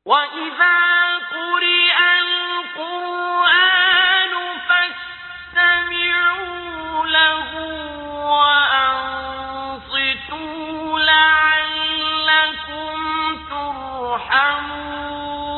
وإذا قرئ القرآن فاستمعوا له وأنصتوا لعلكم ترحمون.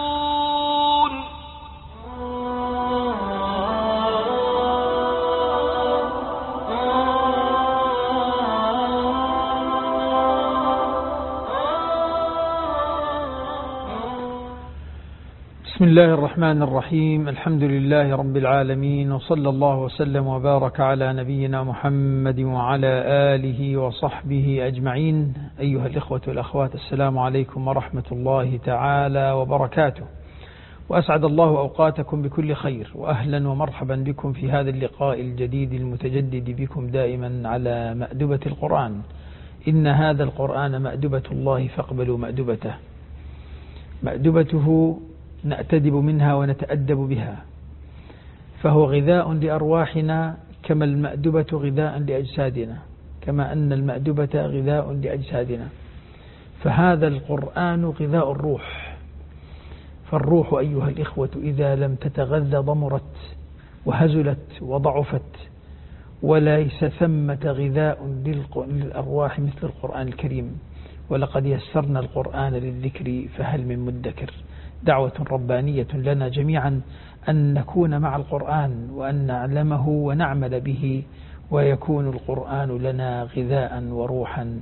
بسم الله الرحمن الرحيم. الحمد لله رب العالمين، وصلى الله وسلم وبارك على نبينا محمد وعلى آله وصحبه أجمعين. أيها الإخوة والأخوات، السلام عليكم ورحمة الله تعالى وبركاته، وأسعد الله أوقاتكم بكل خير، وأهلا ومرحبا بكم في هذا اللقاء الجديد المتجدد بكم دائما على مأدبة القرآن. إن هذا القرآن مأدبة الله فاقبلوا مأدبته. مأدبته نأتدب منها ونتأدب بها، فهو غذاء لأرواحنا كما المأدبة غذاء لأجسادنا، كما أن المأدبة غذاء لأجسادنا، فهذا القرآن غذاء الروح. فالروح أيها الإخوة إذا لم تتغذى ضمرت وهزلت وضعفت، وليس ثمة غذاء للأرواح مثل القرآن الكريم. ولقد يسرنا القرآن للذكر فهل من مدكر. دعوة ربانية لنا جميعا أن نكون مع القرآن، وأن نعلمه ونعمل به، ويكون القرآن لنا غذاء وروحا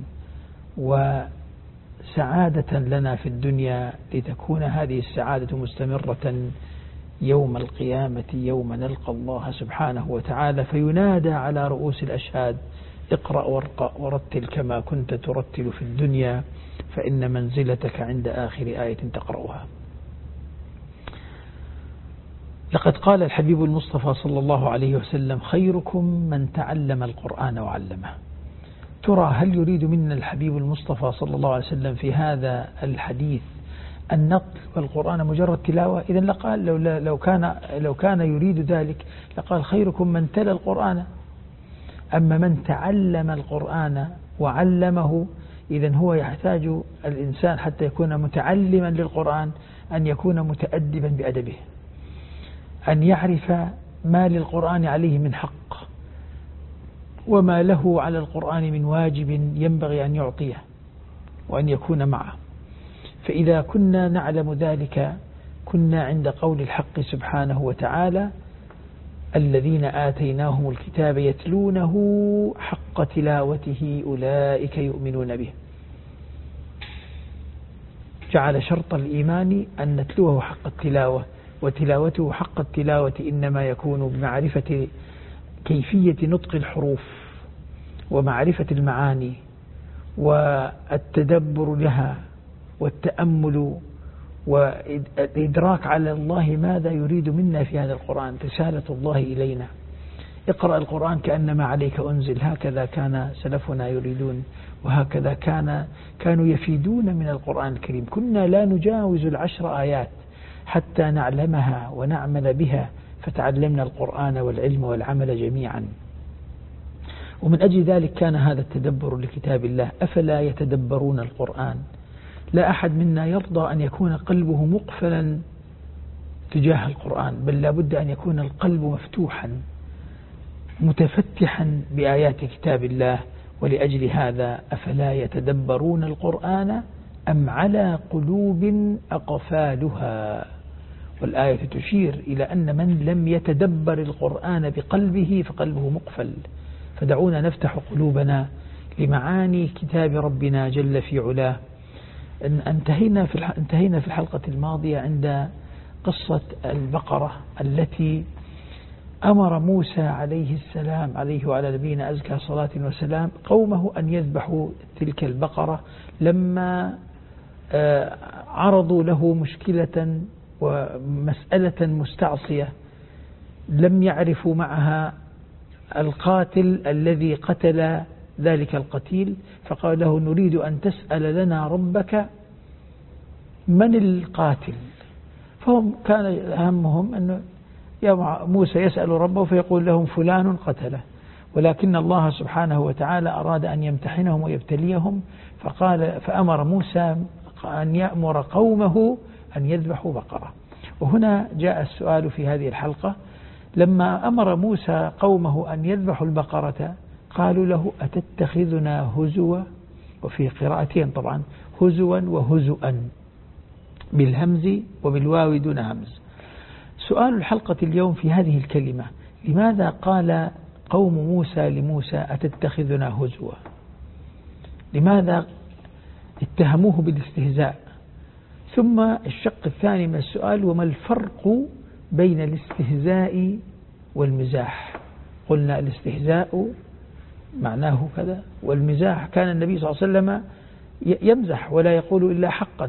وسعادة لنا في الدنيا، لتكون هذه السعادة مستمرة يوم القيامة، يوم نلقى الله سبحانه وتعالى فينادى على رؤوس الأشهاد: اقرأ وارقى ورتل كما كنت ترتل في الدنيا، فإن منزلتك عند آخر آية تقرأها. لقد قال الحبيب المصطفى صلى الله عليه وسلم: خيركم من تعلم القرآن وعلمه. ترى هل يريد منا الحبيب المصطفى صلى الله عليه وسلم في هذا الحديث أن نطلب القرآن مجرد تلاوة؟ إذن لقال لو كان يريد ذلك لقال: خيركم من تلا القرآن. أما من تعلم القرآن وعلمه، إذن هو يحتاج الإنسان حتى يكون متعلما للقرآن أن يكون متأدبا بأدبه، أن يعرف ما للقرآن عليه من حق، وما له على القرآن من واجب ينبغي أن يعطيه وأن يكون معه. فإذا كنا نعلم ذلك كنا عند قول الحق سبحانه وتعالى: الذين آتيناهم الكتاب يتلونه حق تلاوته أولئك يؤمنون به. جعل شرط الإيمان أن نتلوه حق التلاوة، وتلاوته حق التلاوة إنما يكون بمعرفة كيفية نطق الحروف، ومعرفة المعاني، والتدبر لها، والتأمل، والإدراك على الله ماذا يريد منا في هذا القرآن، رسالة الله إلينا. اقرأ القرآن كأنما عليك أنزل، هكذا كان سلفنا يريدون، وهكذا كانوا يفيدون من القرآن الكريم. كنا لا نجاوز 10 آيات حتى نعلمها ونعمل بها، فتعلمنا القرآن والعلم والعمل جميعا. ومن أجل ذلك كان هذا التدبر لكتاب الله. أفلا يتدبرون القرآن؟ لا أحد منا يرضى أن يكون قلبه مقفلا تجاه القرآن، بل لا بد أن يكون القلب مفتوحا متفتحا بآيات كتاب الله. ولأجل هذا: أفلا يتدبرون القرآن أم على قلوب أقفالها. والآية تشير إلى أن من لم يتدبر القرآن بقلبه فقلبه مقفل. فدعونا نفتح قلوبنا لمعاني كتاب ربنا جل في علاه. انتهينا في الحلقة الماضية عند قصة البقرة التي أمر موسى عليه السلام، عليه وعلى نبينا أزكى صلاة وسلام، قومه أن يذبحوا تلك البقرة لما عرضوا له مشكلة ومسألة مستعصية لم يعرفوا معها القاتل الذي قتل ذلك القتيل. فقال له: نريد أن تسأل لنا ربك من القاتل. فهم كان همهم أن موسى يسأل ربه فيقول لهم: فلان قتله. ولكن الله سبحانه وتعالى أراد أن يمتحنهم ويبتليهم، فأمر موسى أن يأمر قومه أن يذبحوا بقرة. وهنا جاء السؤال في هذه الحلقة: لما أمر موسى قومه أن يذبحوا البقرة قالوا له: أتتخذنا هزوا؟ وفي قراءتين طبعا هزوا وهزؤا بالهمز وبالواو دون همز. سؤال الحلقة اليوم في هذه الكلمة: لماذا قال قوم موسى لموسى أتتخذنا هزوا؟ لماذا اتهموه بالاستهزاء؟ ثم الشق الثاني من السؤال: وما الفرق بين الاستهزاء والمزاح؟ قلنا الاستهزاء معناه كذا، والمزاح كان النبي صلى الله عليه وسلم يمزح ولا يقول إلا حقا،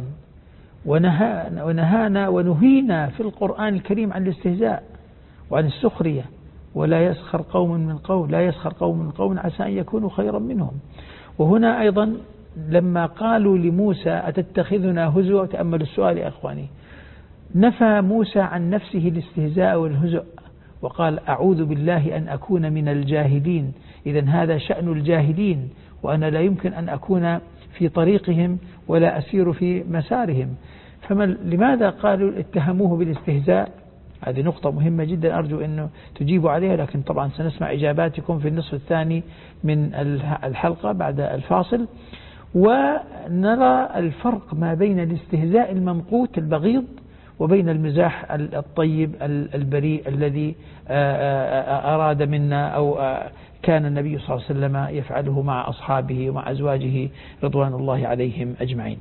ونهانا ونهينا في القرآن الكريم عن الاستهزاء وعن السخرية. ولا يسخر قوم من قوم، لا يسخر قوم من قوم عسى أن يكونوا خيرا منهم. وهنا أيضا لما قالوا لموسى أتتخذنا هزوا، تأمل السؤال يا أخواني، نفى موسى عن نفسه الاستهزاء والهزء وقال: أعوذ بالله أن أكون من الجاهلين. إذن هذا شأن الجاهلين، وأنا لا يمكن أن أكون في طريقهم ولا أسير في مسارهم. لماذا قالوا اتهموه بالاستهزاء؟ هذه نقطة مهمة جدا، أرجو أنه تجيبوا عليها، لكن طبعا سنسمع إجاباتكم في النصف الثاني من الحلقة بعد الفاصل. ونرى الفرق ما بين الاستهزاء الممقوت البغيض وبين المزاح الطيب البريء الذي أراد منا أو كان النبي صلى الله عليه وسلم يفعله مع أصحابه ومع أزواجه رضوان الله عليهم أجمعين.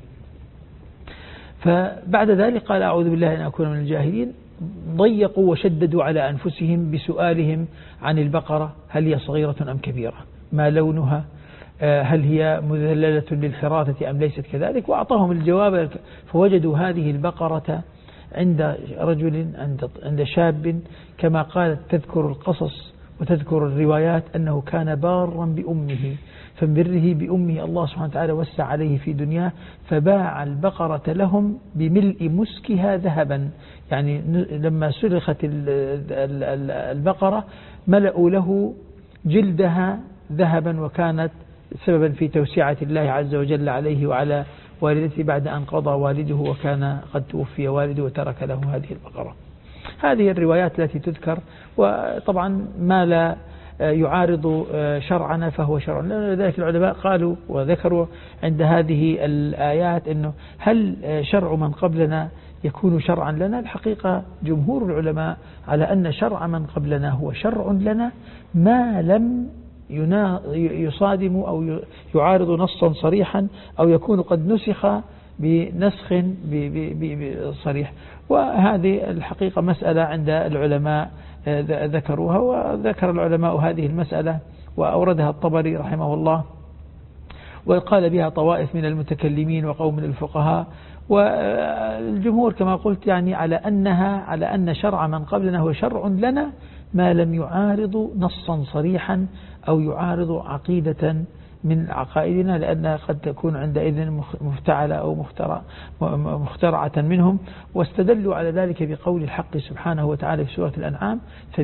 فبعد ذلك قال: أعوذ بالله أن أكون من الجاهلين. ضيقوا وشددوا على أنفسهم بسؤالهم عن البقرة: هل هي صغيرة أم كبيرة؟ ما لونها؟ هل هي مذللة للحراثة أم ليست كذلك؟ وأعطاهم الجواب. فوجدوا هذه البقرة عند رجل، عند شاب، كما قالت تذكر القصص وتذكر الروايات أنه كان بارا بأمه، فبره بأمه الله سبحانه وتعالى وسع عليه في دنياه، فباع البقرة لهم بملء مسكها ذهبا. يعني لما سلخت البقرة ملأوا له جلدها ذهبا، وكانت سببا في توسعة الله عز وجل عليه وعلى والدته بعد أن قضى والده وكان قد توفي والده وترك له هذه البقرة. هذه الروايات التي تذكر، وطبعا ما لا يعارض شرعنا فهو شرع. لذلك العلماء قالوا وذكروا عند هذه الآيات أنه هل شرع من قبلنا يكون شرعا لنا؟ الحقيقة جمهور العلماء على أن شرع من قبلنا هو شرع لنا ما لم يصادم أو يعارض نصا صريحا أو يكون قد نسخ بنسخ صريح. وهذه الحقيقة مسألة عند العلماء ذكروها، وذكر العلماء هذه المسألة وأوردها الطبري رحمه الله، وقال بها طوائف من المتكلمين وقوم من الفقهاء. والجمهور كما قلت يعني على أن شرع من قبلنا هو شرع لنا ما لم يعارض نصا صريحا أو يعارض عقيدة من عقائدنا، لأنها قد تكون عندئذ مفتعلة أو مخترعة منهم. واستدلوا على ذلك بقول الحق سبحانه وتعالى في سورة الأنعام: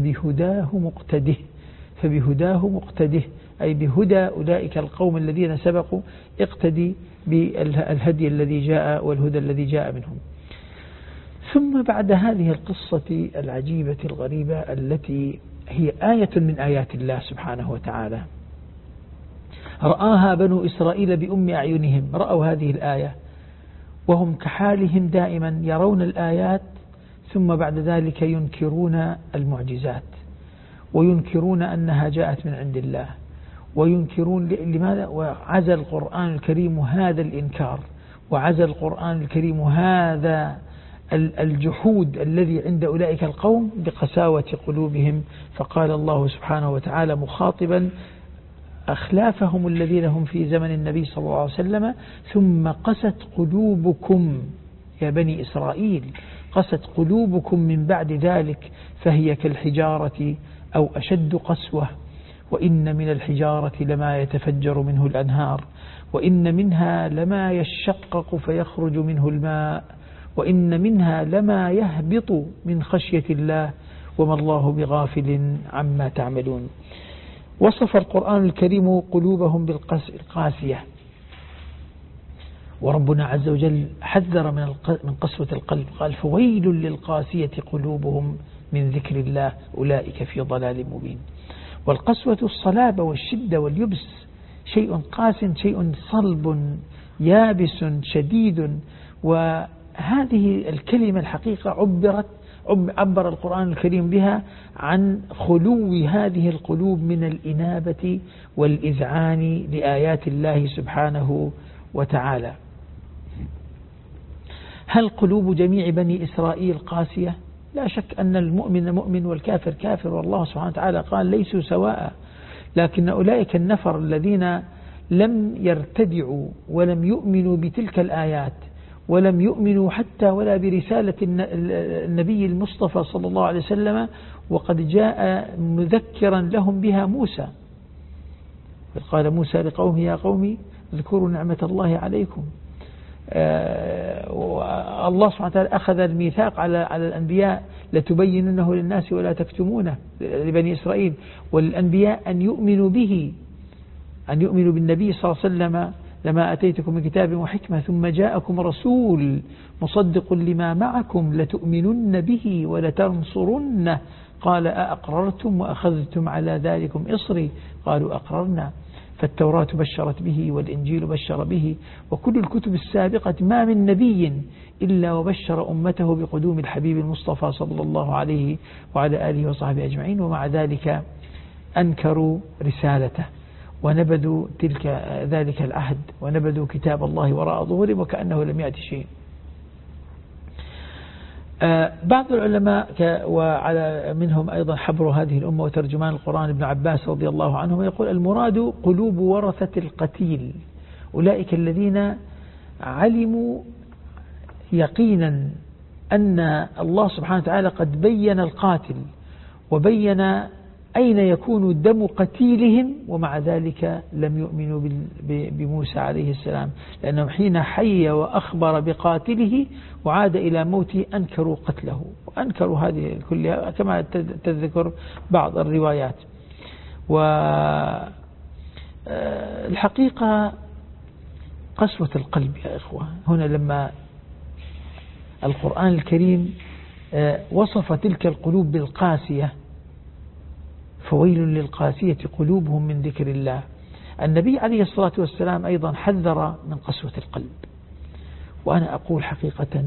فبهداه مقتده، أي بهدى أولئك القوم الذين سبقوا، اقتدي بالهدي الذي جاء والهدى الذي جاء منهم. ثم بعد هذه القصة العجيبة الغريبة التي هي آية من آيات الله سبحانه وتعالى، رآها بنو إسرائيل بأم أعينهم، رأوا هذه الآية وهم كحالهم دائما يرون الآيات، ثم بعد ذلك ينكرون المعجزات وينكرون أنها جاءت من عند الله، وينكرون لماذا؟ وعزى القرآن الكريم هذا الإنكار، وعزى القرآن الكريم هذا الجحود الذي عند أولئك القوم بقساوة قلوبهم. فقال الله سبحانه وتعالى مخاطبا أخلافهم الذين هم في زمن النبي صلى الله عليه وسلم: ثم قست قلوبكم يا بني إسرائيل، قست قلوبكم من بعد ذلك فهي كالحجارة أو أشد قسوة، وإن من الحجارة لما يتفجر منه الأنهار، وإن منها لما يشقق فيخرج منه الماء، وإن منها لما يهبط من خشية الله وما الله بغافل عما تعملون. وصف القرآن الكريم قلوبهم بالقاسية، وربنا عز وجل حذر من قسوة القلب، قال فويل للقاسية قلوبهم من ذكر الله أولئك في ضلال مبين. والقسوة الصلابة والشدة واليبس، شيء قاس، شيء صلب يابس شديد. وهذه الكلمة الحقيقة عبر القرآن الكريم بها عن خلو هذه القلوب من الإنابة والإذعان لآيات الله سبحانه وتعالى. هل قلوب جميع بني إسرائيل قاسية؟ لا شك أن المؤمن مؤمن والكافر كافر، والله سبحانه وتعالى قال ليسوا سواء. لكن أولئك النفر الذين لم يرتدعوا ولم يؤمنوا بتلك الآيات ولم يؤمنوا حتى ولا برسالة النبي المصطفى صلى الله عليه وسلم، وقد جاء مذكرا لهم بها موسى، قال موسى لقومه يا قوم اذكروا نعمة الله عليكم. الله سبحانه وتعالى أخذ الميثاق على الأنبياء لتبيننه للناس ولا تكتمونه لبني إسرائيل، والأنبياء أن يؤمنوا به، أن يؤمنوا بالنبي صلى الله عليه وسلم لما أتيتكم من كتاب وحكمة ثم جاءكم رسول مصدق لما معكم لتؤمنن به ولتنصرنه قال أأقررتم وأخذتم على ذلكم إصري قالوا أقررنا. فالتوراة بشرت به والإنجيل بشر به، وكل الكتب السابقة ما من نبي إلا وبشر أمته بقدوم الحبيب المصطفى صلى الله عليه وعلى آله وصحبه أجمعين، ومع ذلك أنكروا رسالته ونبذوا ذلك العهد ونبذوا كتاب الله وراء ظهورهم وكأنه لم يأتي شيء. بعض العلماء وعلى منهم أيضا حبر هذه الأمة وترجمان القرآن ابن عباس رضي الله عنه يقول المراد قلوب ورثة القتيل، أولئك الذين علموا يقينا أن الله سبحانه وتعالى قد بين القاتل وبين أين يكون دم قتيلهم، ومع ذلك لم يؤمنوا بموسى عليه السلام، لأنه حين حي وأخبر بقاتله وعاد إلى موته أنكروا قتله وأنكروا هذه كلها كما تذكر بعض الروايات. والحقيقة قسوة القلب يا إخوة، هنا لما القرآن الكريم وصف تلك القلوب بالقاسية، فويل للقاسية قلوبهم من ذكر الله، النبي عليه الصلاة والسلام أيضا حذر من قسوة القلب. وأنا أقول حقيقة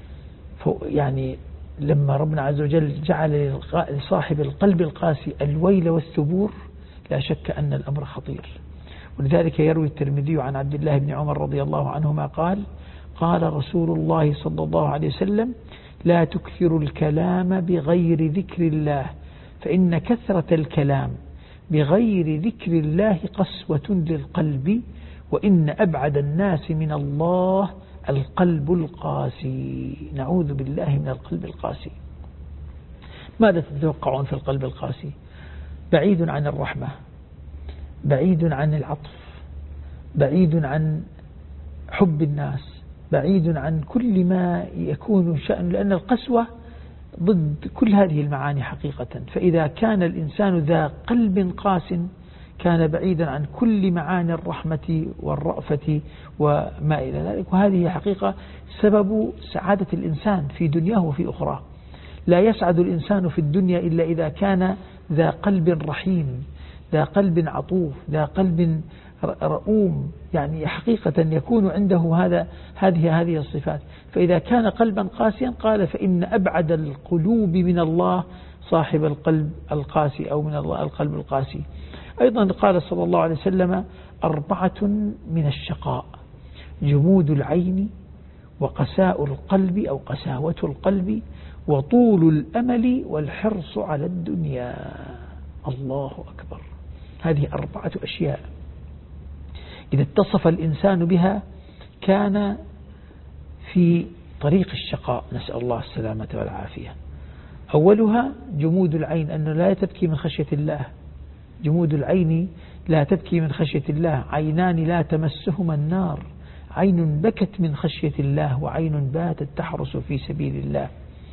يعني لما ربنا عز وجل جعل لصاحب القلب القاسي الويل والثبور، لا شك أن الأمر خطير. ولذلك يروي الترمذي عن عبد الله بن عمر رضي الله عنهما قال قال رسول الله صلى الله عليه وسلم لا تكثروا الكلام بغير ذكر الله فإن كثرة الكلام بغير ذكر الله قسوة للقلب وإن أبعد الناس من الله القلب القاسي. نعوذ بالله من القلب القاسي. ماذا تتوقعون في القلب القاسي؟ بعيد عن الرحمة، بعيد عن العطف، بعيد عن حب الناس، بعيد عن كل ما يكون شأن، لأن القسوة ضد كل هذه المعاني حقيقة. فإذا كان الإنسان ذا قلب قاس كان بعيدا عن كل معاني الرحمة والرأفة وما إلى ذلك. وهذه حقيقة سبب سعادة الإنسان في دنياه وفي أخرى. لا يسعد الإنسان في الدنيا إلا إذا كان ذا قلب رحيم، ذا قلب عطوف، ذا قلب رؤوم، يعني حقيقة يكون عنده هذه الصفات. فإذا كان قلبا قاسيا قال فإن أبعد القلوب من الله صاحب القلب القاسي أو من الله القلب القاسي. أيضا قال صلى الله عليه وسلم 4 من الشقاء: جمود العين وقساء القلب أو قساوة القلب وطول الأمل والحرص على الدنيا. الله أكبر. هذه 4 أشياء إذا اتصف الإنسان بها كان في طريق الشقاء، نسأل الله السلامة والعافية. أولها جمود العين، أنه لا تبكي من خشية الله. جمود العين لا تبكي من خشية الله، عينان لا تمسهما النار، عين بكت من خشية الله وعين باتت تحرس في سبيل الله.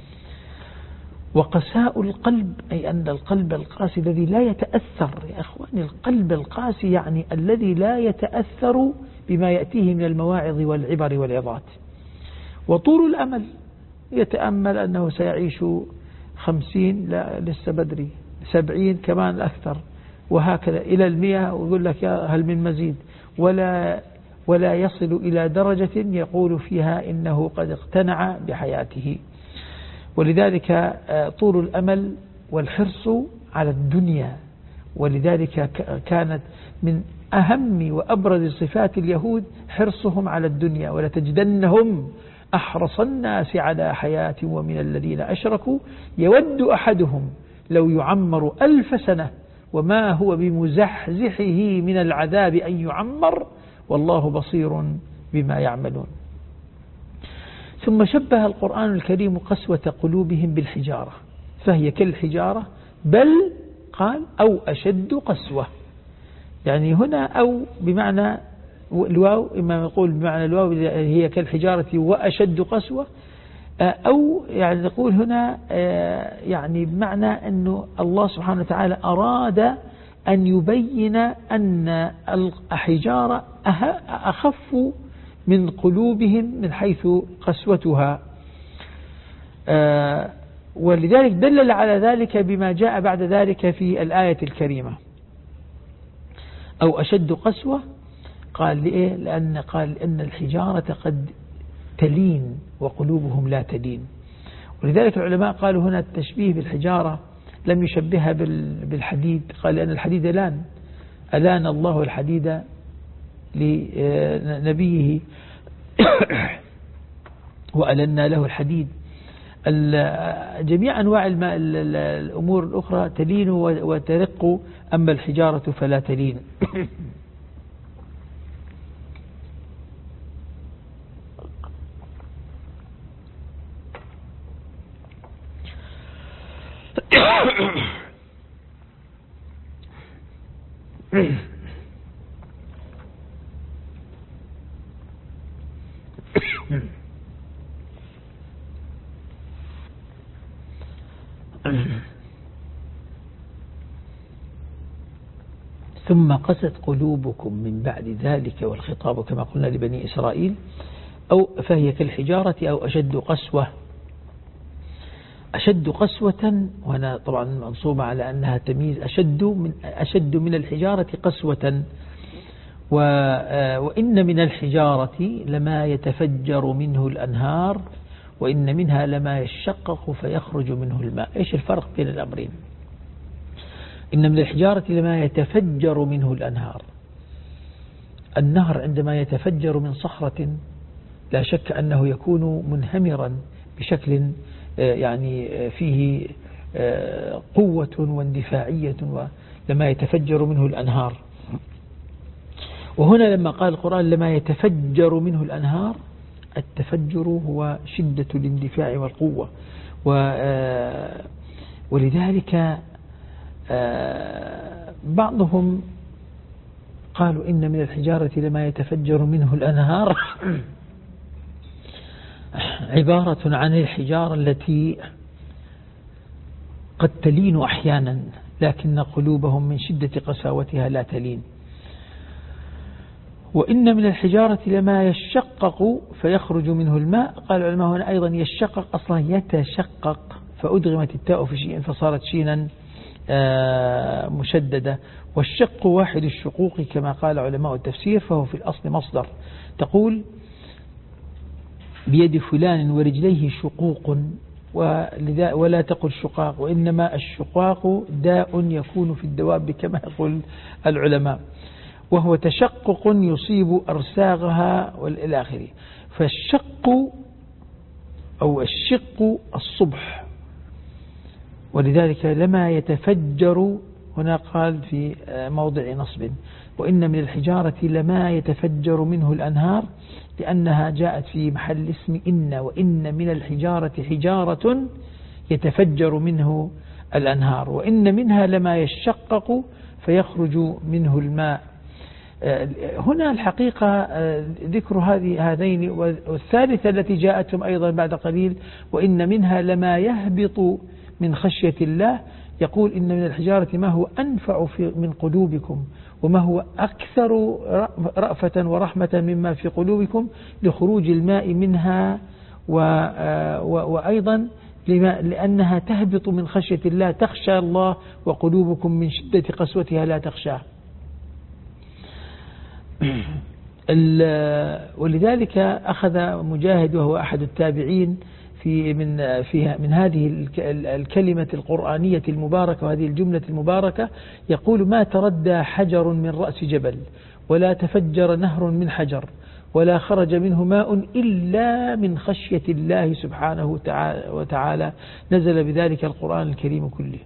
وقساء القلب أي أن القلب القاسي الذي لا يتأثر، يا أخواني القلب القاسي يعني الذي لا يتأثر بما يأتيه من المواعظ والعبر والعظات. وطول الأمل يتأمل أنه سيعيش 50، لا لسه بدري، 70 كمان أكثر، وهكذا إلى 100، ويقول لك يا هل من مزيد، ولا يصل إلى درجة يقول فيها إنه قد اقتنع بحياته. ولذلك طول الأمل والحرص على الدنيا، ولذلك كانت من أهم وأبرز صفات اليهود حرصهم على الدنيا. ولتجدنهم أحرص الناس على حياة ومن الذين أشركوا يود أحدهم لو يعمر 1000 سنة وما هو بمزحزحه من العذاب أن يعمر والله بصير بما يعملون. ثم شبه القرآن الكريم قسوة قلوبهم بالحجارة، فهي كالحجارة، بل قال أو أشد قسوة. يعني هنا أو بمعنى الواو، إما نقول بمعنى الواو هي كالحجارة وأشد قسوة، أو يعني نقول هنا يعني بمعنى أنه الله سبحانه وتعالى أراد أن يبين أن الحجارة أخف من قلوبهم من حيث قسوتها، ولذلك دلل على ذلك بما جاء بعد ذلك في الآية الكريمة أو أشد قسوة. قال لإيه؟ لأن قال إن الحجارة قد تلين وقلوبهم لا تلين. ولذلك العلماء قالوا هنا التشبيه بالحجارة لم يشبهها بالحديد، قال لأن الحديد ألان الله الحديد لنبيه وألنا له الحديد. جميع أنواع الأمور الأخرى تلين وترق، أما الحجارة فلا تلين. ثم قست قلوبكم من بعد ذلك، والخطاب كما قلنا لبني إسرائيل، أو فهي كالحجارة أو أشد قسوة. أشد قسوة، وهنا طبعا منصوبة على أنها تمييز، أشد من الحجارة قسوة. وإن من الحجارة لما يتفجر منه الأنهار وإن منها لما يشقق فيخرج منه الماء. إيش الفرق بين الأمرين؟ إن من الحجارة لما يتفجر منه الأنهار. النهر عندما يتفجر من صخرة لا شك أنه يكون منهمرا بشكل يعني فيه قوة واندفاعية، لما يتفجر منه الأنهار. وهنا لما قال القرآن لما يتفجر منه الأنهار، التفجر هو شدة الاندفاع والقوة. ولذلك بعضهم قالوا إن من الحجارة لما يتفجر منه الأنهار عبارة عن الحجارة التي قد تلين أحيانا، لكن قلوبهم من شدة قساوتها لا تلين. وإن من الحجارة لما يشقق فيخرج منه الماء. قال العلماء هنا أيضا يشقق أصلا يتشقق، فأدغمت التاء في شيء فصارت شينا مشددة. والشق واحد الشقوق كما قال علماء التفسير، فهو في الأصل مصدر. تقول بيد فلان ورجليه شقوق، ولا تقل شقاق، وإنما الشقاق داء يكون في الدواب كما يقول العلماء، وهو تشقق يصيب أرساغها والى آخره. فالشق أو الشق الصبح. ولذلك لما يتفجر هنا قال في موضع نصب وإن من الحجارة لما يتفجر منه الأنهار، لأنها جاءت في محل اسم إن، وإن من الحجارة حجارة يتفجر منه الأنهار، وإن منها لما يشقق فيخرج منه الماء. هنا الحقيقة ذكر هذين، والثالثة التي جاءتهم أيضا بعد قليل وإن منها لما يهبط من خشية الله. يقول إن من الحجارة ما هو أنفع من قلوبكم وما هو أكثر رأفة ورحمة مما في قلوبكم لخروج الماء منها، وأيضا لأنها تهبط من خشية الله، تخشى الله وقلوبكم من شدة قسوتها لا تخشاه. ولذلك أخذ مجاهد وهو أحد التابعين من هذه الكلمة القرآنية المباركة وهذه الجملة المباركة، يقول: ما تردى حجر من رأس جبل، ولا تفجر نهر من حجر، ولا خرج منه ماء إلا من خشية الله سبحانه وتعالى، نزل بذلك القرآن الكريم كله.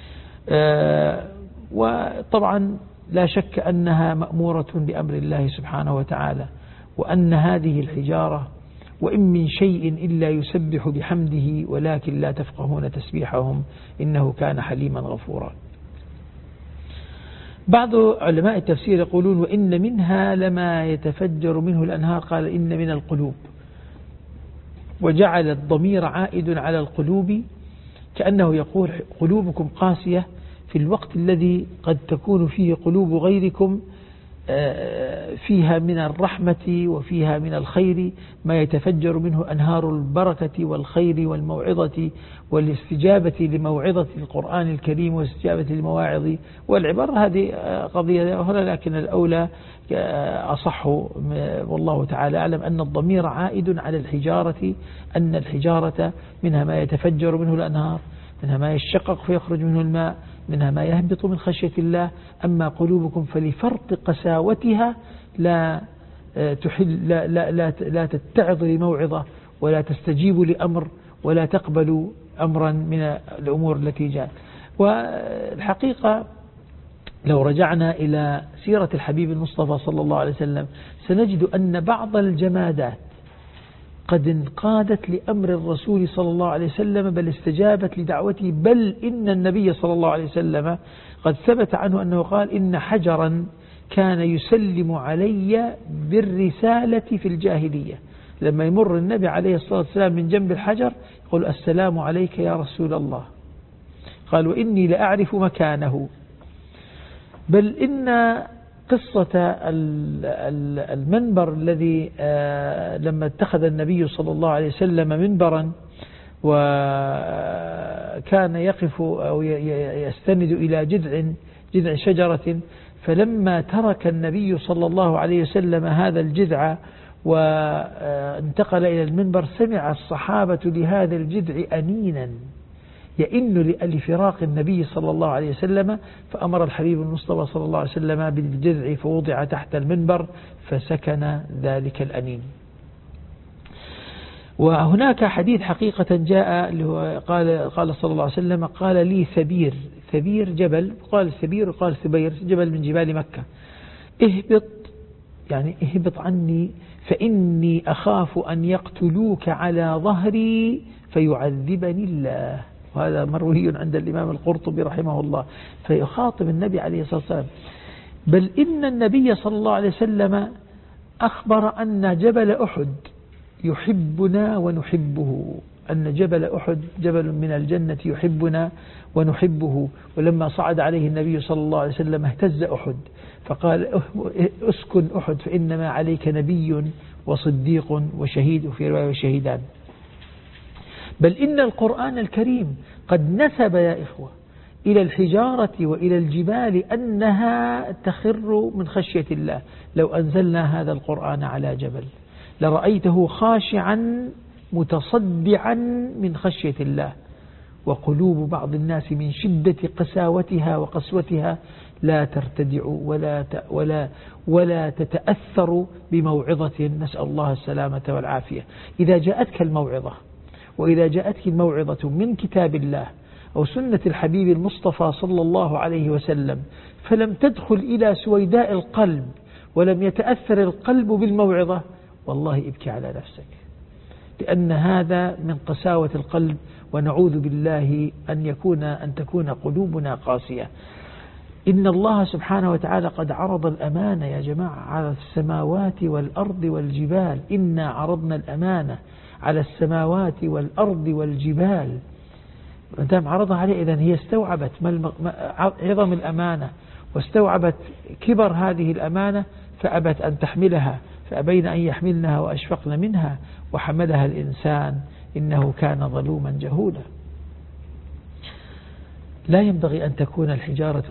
وطبعا لا شك أنها مأمورة بأمر الله سبحانه وتعالى، وأن هذه الحجارة وإن من شيء إلا يسبح بحمده ولكن لا تفقهون تسبيحهم إنه كان حليما غفورا. بعض علماء التفسير يقولون: وإن منها لما يتفجر منه الأنهار، قال: إن من القلوب، وجعل الضمير عائد على القلوب، كأنه يقول: قلوبكم قاسية في الوقت الذي قد تكون فيه قلوب غيركم فيها من الرحمة وفيها من الخير ما يتفجر منه أنهار البركة والخير والموعظة والاستجابة لموعظة القرآن الكريم والاستجابة للمواعظ والعبر. هذه قضية هنا، لكن الأولى أصح والله تعالى أعلم أن الضمير عائد على الحجارة، أن الحجارة منها ما يتفجر منه الأنهار، منها ما يشقق فيخرج منه الماء، منها ما يهبط من خشية الله. أما قلوبكم فلفرط قساوتها لا تتعظ لموعظة، ولا تستجيب لأمر، ولا تقبل أمرا من الأمور التي جاءت. والحقيقة لو رجعنا إلى سيرة الحبيب المصطفى صلى الله عليه وسلم سنجد أن بعض الجمادات قد انقادت لأمر الرسول صلى الله عليه وسلم، بل استجابت لدعوته، بل إن النبي صلى الله عليه وسلم قد ثبت عنه أنه قال: إن حجرا كان يسلم علي بالرسالة في الجاهلية. لما يمر النبي عليه الصلاة والسلام من جنب الحجر يقول: السلام عليك يا رسول الله. قال: وإني لأعرف مكانه. بل إن قصة المنبر الذي لما اتخذ النبي صلى الله عليه وسلم منبرا وكان يقف أو يستند إلى جذع شجرة، فلما ترك النبي صلى الله عليه وسلم هذا الجذع وانتقل إلى المنبر، سمع الصحابة لهذا الجذع أنينا يئن لفراق النبي صلى الله عليه وسلم، فأمر الحبيب المصطفى صلى الله عليه وسلم بالجذع فوضع تحت المنبر فسكن ذلك الأنين. وهناك حديث حقيقة جاء اللي هو قال صلى الله عليه وسلم: قال لي ثبير جبل، قال ثبير وقال ثبير، جبل من جبال مكة: اهبط عني فإني أخاف أن يقتلوك على ظهري فيعذبني الله. وهذا مروي عند الإمام القرطبي رحمه الله. فيخاطب النبي عليه الصلاة والسلام. بل إن النبي صلى الله عليه وسلم أخبر أن جبل أحد يحبنا ونحبه، أن جبل أحد جبل من الجنة يحبنا ونحبه. ولما صعد عليه النبي صلى الله عليه وسلم اهتز أحد فقال: اسكن أحد فإنما عليك نبي وصديق وشهيد، وفي رواية شهيدان. بل إن القرآن الكريم قد نسب يا إخوة إلى الحجارة وإلى الجبال أنها تخر من خشية الله. لو أنزلنا هذا القرآن على جبل لرأيته خاشعا متصدعا من خشية الله. وقلوب بعض الناس من شدة قساوتها وقسوتها لا ترتدع ولا تتأثر بموعظة، نسأل الله السلامة والعافية. إذا جاءتك الموعظة، وإذا جاءتك الموعظة من كتاب الله أو سنة الحبيب المصطفى صلى الله عليه وسلم، فلم تدخل إلى سويداء القلب ولم يتأثر القلب بالموعظة، والله ابكي على نفسك، لأن هذا من قساوة القلب، ونعوذ بالله أن تكون قلوبنا قاسية. إن الله سبحانه وتعالى قد عرض الأمانة يا جماعة على السماوات والأرض والجبال. إنا عرضنا الأمانة على السماوات والأرض والجبال. دام عرضها عليه إذن هي استوعبت عظم الأمانة واستوعبت كبر هذه الأمانة فأبت أن تحملها، فأبين أن يحملنها وأشفقن منها وحملها الإنسان إنه كان ظلوما جهولا. لا ينبغي أن تكون الحجارة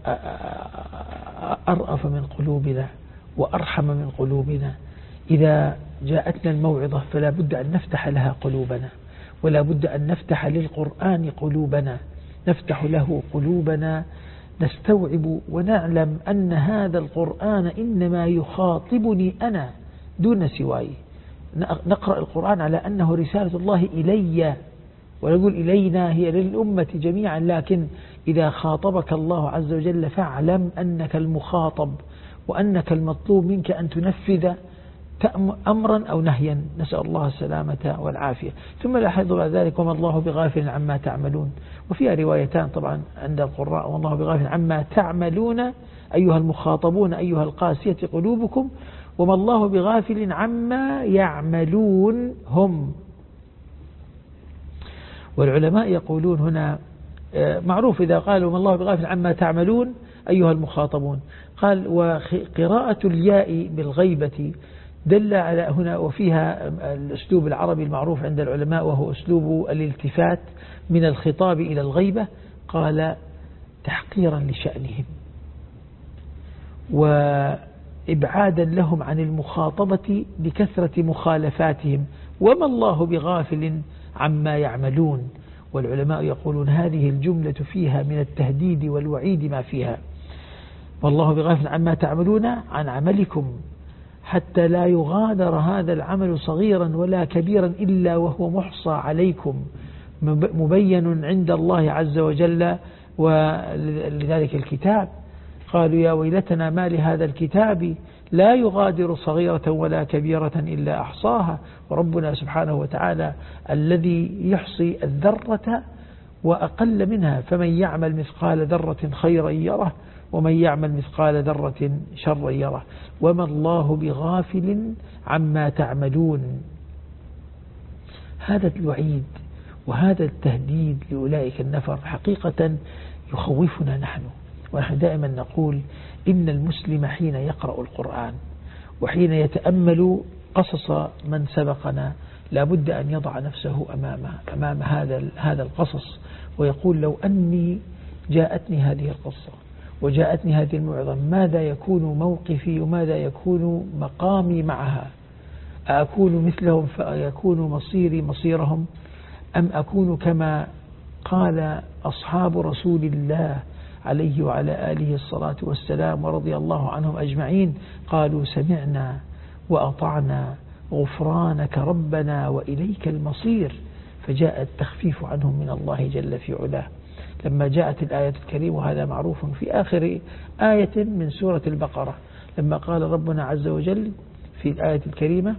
أرأف من قلوبنا وأرحم من قلوبنا. إذا جاءتنا الموعظة فلا بد أن نفتح لها قلوبنا، ولا بد أن نفتح للقرآن قلوبنا، نفتح له قلوبنا، نستوعب ونعلم أن هذا القرآن إنما يخاطبني أنا دون سواي. نقرأ القرآن على أنه رسالة الله إلي، ونقول إلينا هي للأمة جميعا، لكن إذا خاطبك الله عز وجل فاعلم أنك المخاطب، وأنك المطلوب منك أن تنفذ أمرا أو نهيا، نسأل الله السلامة والعافية. ثم لاحظ بعد ذلك وما الله بغافل عما تعملون، وفيها روايتان طبعا عند القراء، والله بغافل عما تعملون أيها المخاطبون أيها القاسية قلوبكم، وما الله بغافل عما يعملون هم. والعلماء يقولون هنا معروف إذا قالوا ما الله بغافل عما تعملون أيها المخاطبون، قال وقراءة الياء بالغيبة دل على هنا، وفيها الأسلوب العربي المعروف عند العلماء وهو أسلوب الالتفات من الخطاب إلى الغيبة، قال تحقيرا لشأنهم وإبعادا لهم عن المخاطبة لكثرة مخالفاتهم، وما الله بغافل عما يعملون. والعلماء يقولون هذه الجملة فيها من التهديد والوعيد ما فيها، والله بغافل عما تعملون عن عملكم، حتى لا يغادر هذا العمل صغيرا ولا كبيرا إلا وهو محصى عليكم مبين عند الله عز وجل. ولذلك الكتاب قالوا يا ويلتنا ما لهذا الكتاب لا يغادر صغيرة ولا كبيرة إلا أحصاها. وربنا سبحانه وتعالى الذي يحصي الذرة وأقل منها، فمن يعمل مثقال ذرة خيرا يره ومن يعمل مثقال ذرة شرا يره، وما الله بغافل عما تعملون. هذا الوعيد وهذا التهديد لأولئك النفر حقيقة يخوفنا نحن. ونحن دائما نقول إن المسلم حين يقرأ القرآن وحين يتأمل قصص من سبقنا لا بد أن يضع نفسه أمام هذا القصص، ويقول لو أني جاءتني هذه القصة وجاءتني هذه الموعظة ماذا يكون موقفي وماذا يكون مقامي معها؟ أكون مثلهم فيكون مصيري مصيرهم، أم أكون كما قال أصحاب رسول الله عليه وعلى آله الصلاة والسلام ورضي الله عنهم أجمعين، قالوا سمعنا وأطعنا غفرانك ربنا وإليك المصير، فجاء التخفيف عنهم من الله جل في علاه. لما جاءت الآية الكريمة وهذا معروف في آخر آية من سورة البقرة، لما قال ربنا عز وجل في الآية الكريمة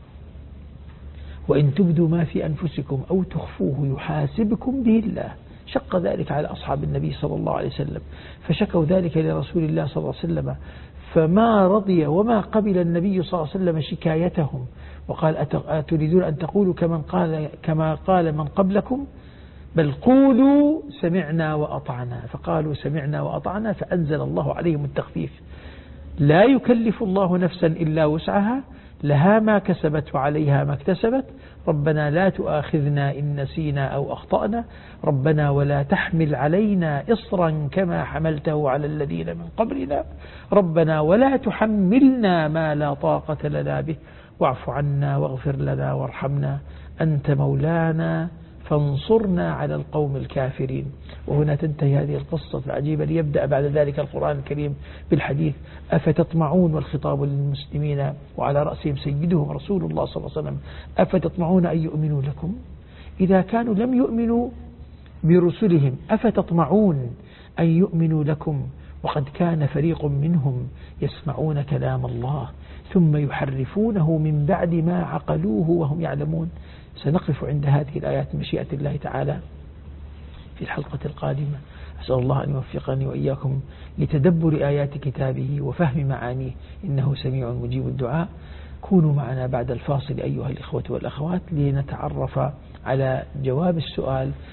وإن تبدوا ما في أنفسكم أو تخفوه يحاسبكم به الله، شق ذلك على أصحاب النبي صلى الله عليه وسلم، فشكوا ذلك لرسول الله صلى الله عليه وسلم، فما رضي وما قبل النبي صلى الله عليه وسلم شكايتهم، وقال أتريدون أن تقولوا كما قال من قبلكم، بل قولوا سمعنا وأطعنا. فقالوا سمعنا وأطعنا فأنزل الله عليهم التخفيف. لا يكلف الله نفسا إلا وسعها، لها ما كسبت وعليها ما اكتسبت، ربنا لا تؤاخذنا إن نسينا أو أخطأنا، ربنا ولا تحمل علينا إصرا كما حملته على الذين من قبلنا، ربنا ولا تحملنا ما لا طاقة لنا به، واعف عنا واغفر لنا وارحمنا أنت مولانا فانصرنا على القوم الكافرين. وهنا تنتهي هذه القصة العجيبة، ليبدأ بعد ذلك القرآن الكريم بالحديث أفتطمعون، والخطاب للمسلمين وعلى رأسهم سيدهم رسول الله صلى الله عليه وسلم، أفتطمعون أن يؤمنوا لكم إذا كانوا لم يؤمنوا برسلهم، أفتطمعون أن يؤمنوا لكم وقد كان فريق منهم يسمعون كلام الله ثم يحرفونه من بعد ما عقلوه وهم يعلمون. سنقف عند هذه الآيات مشيئة الله تعالى في الحلقة القادمة. أسأل الله أن يوفقني وإياكم لتدبر آيات كتابه وفهم معانيه، إنه سميع مجيب الدعاء. كونوا معنا بعد الفاصل أيها الإخوة والأخوات لنتعرف على جواب السؤال ونستمع لتلاواتكم ومشاركاتكم، فكونوا معنا.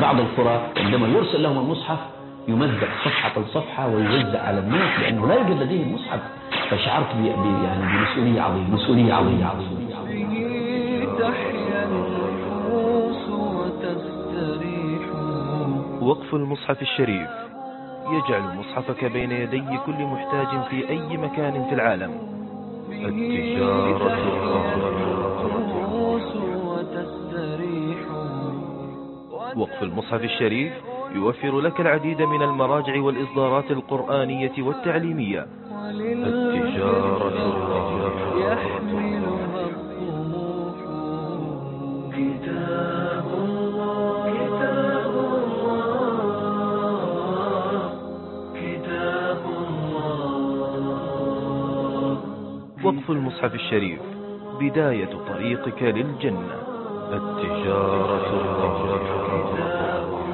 بعض القرى عندما يرسل لهم المصحف يمزق صفحة صفحة ويوزع على الناس لأنه لا يوجد لديهم مصحف. فشعرت يعني بمسؤولية عظيمة، مسؤولية عظيمة. وقف المصحف الشريف يجعل مصحفك بين يدي كل محتاج في أي مكان في العالم. التجارة وقف المصحف الشريف يوفر لك العديد من المراجع والإصدارات القرآنية والتعليمية. التجارة يحملها الطموح. كتاب الله كتاب الله كتاب الله. وقف المصحف الشريف بداية طريقك للجنة. التجارة كتاب الله.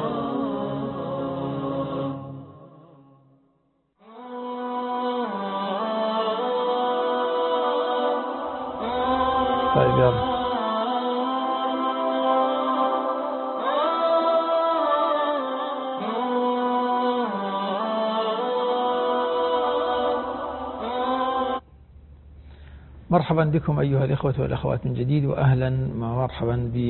طيب يلا. مرحبا بكم أيها الإخوة والأخوات من جديد، وأهلا مرحبا ب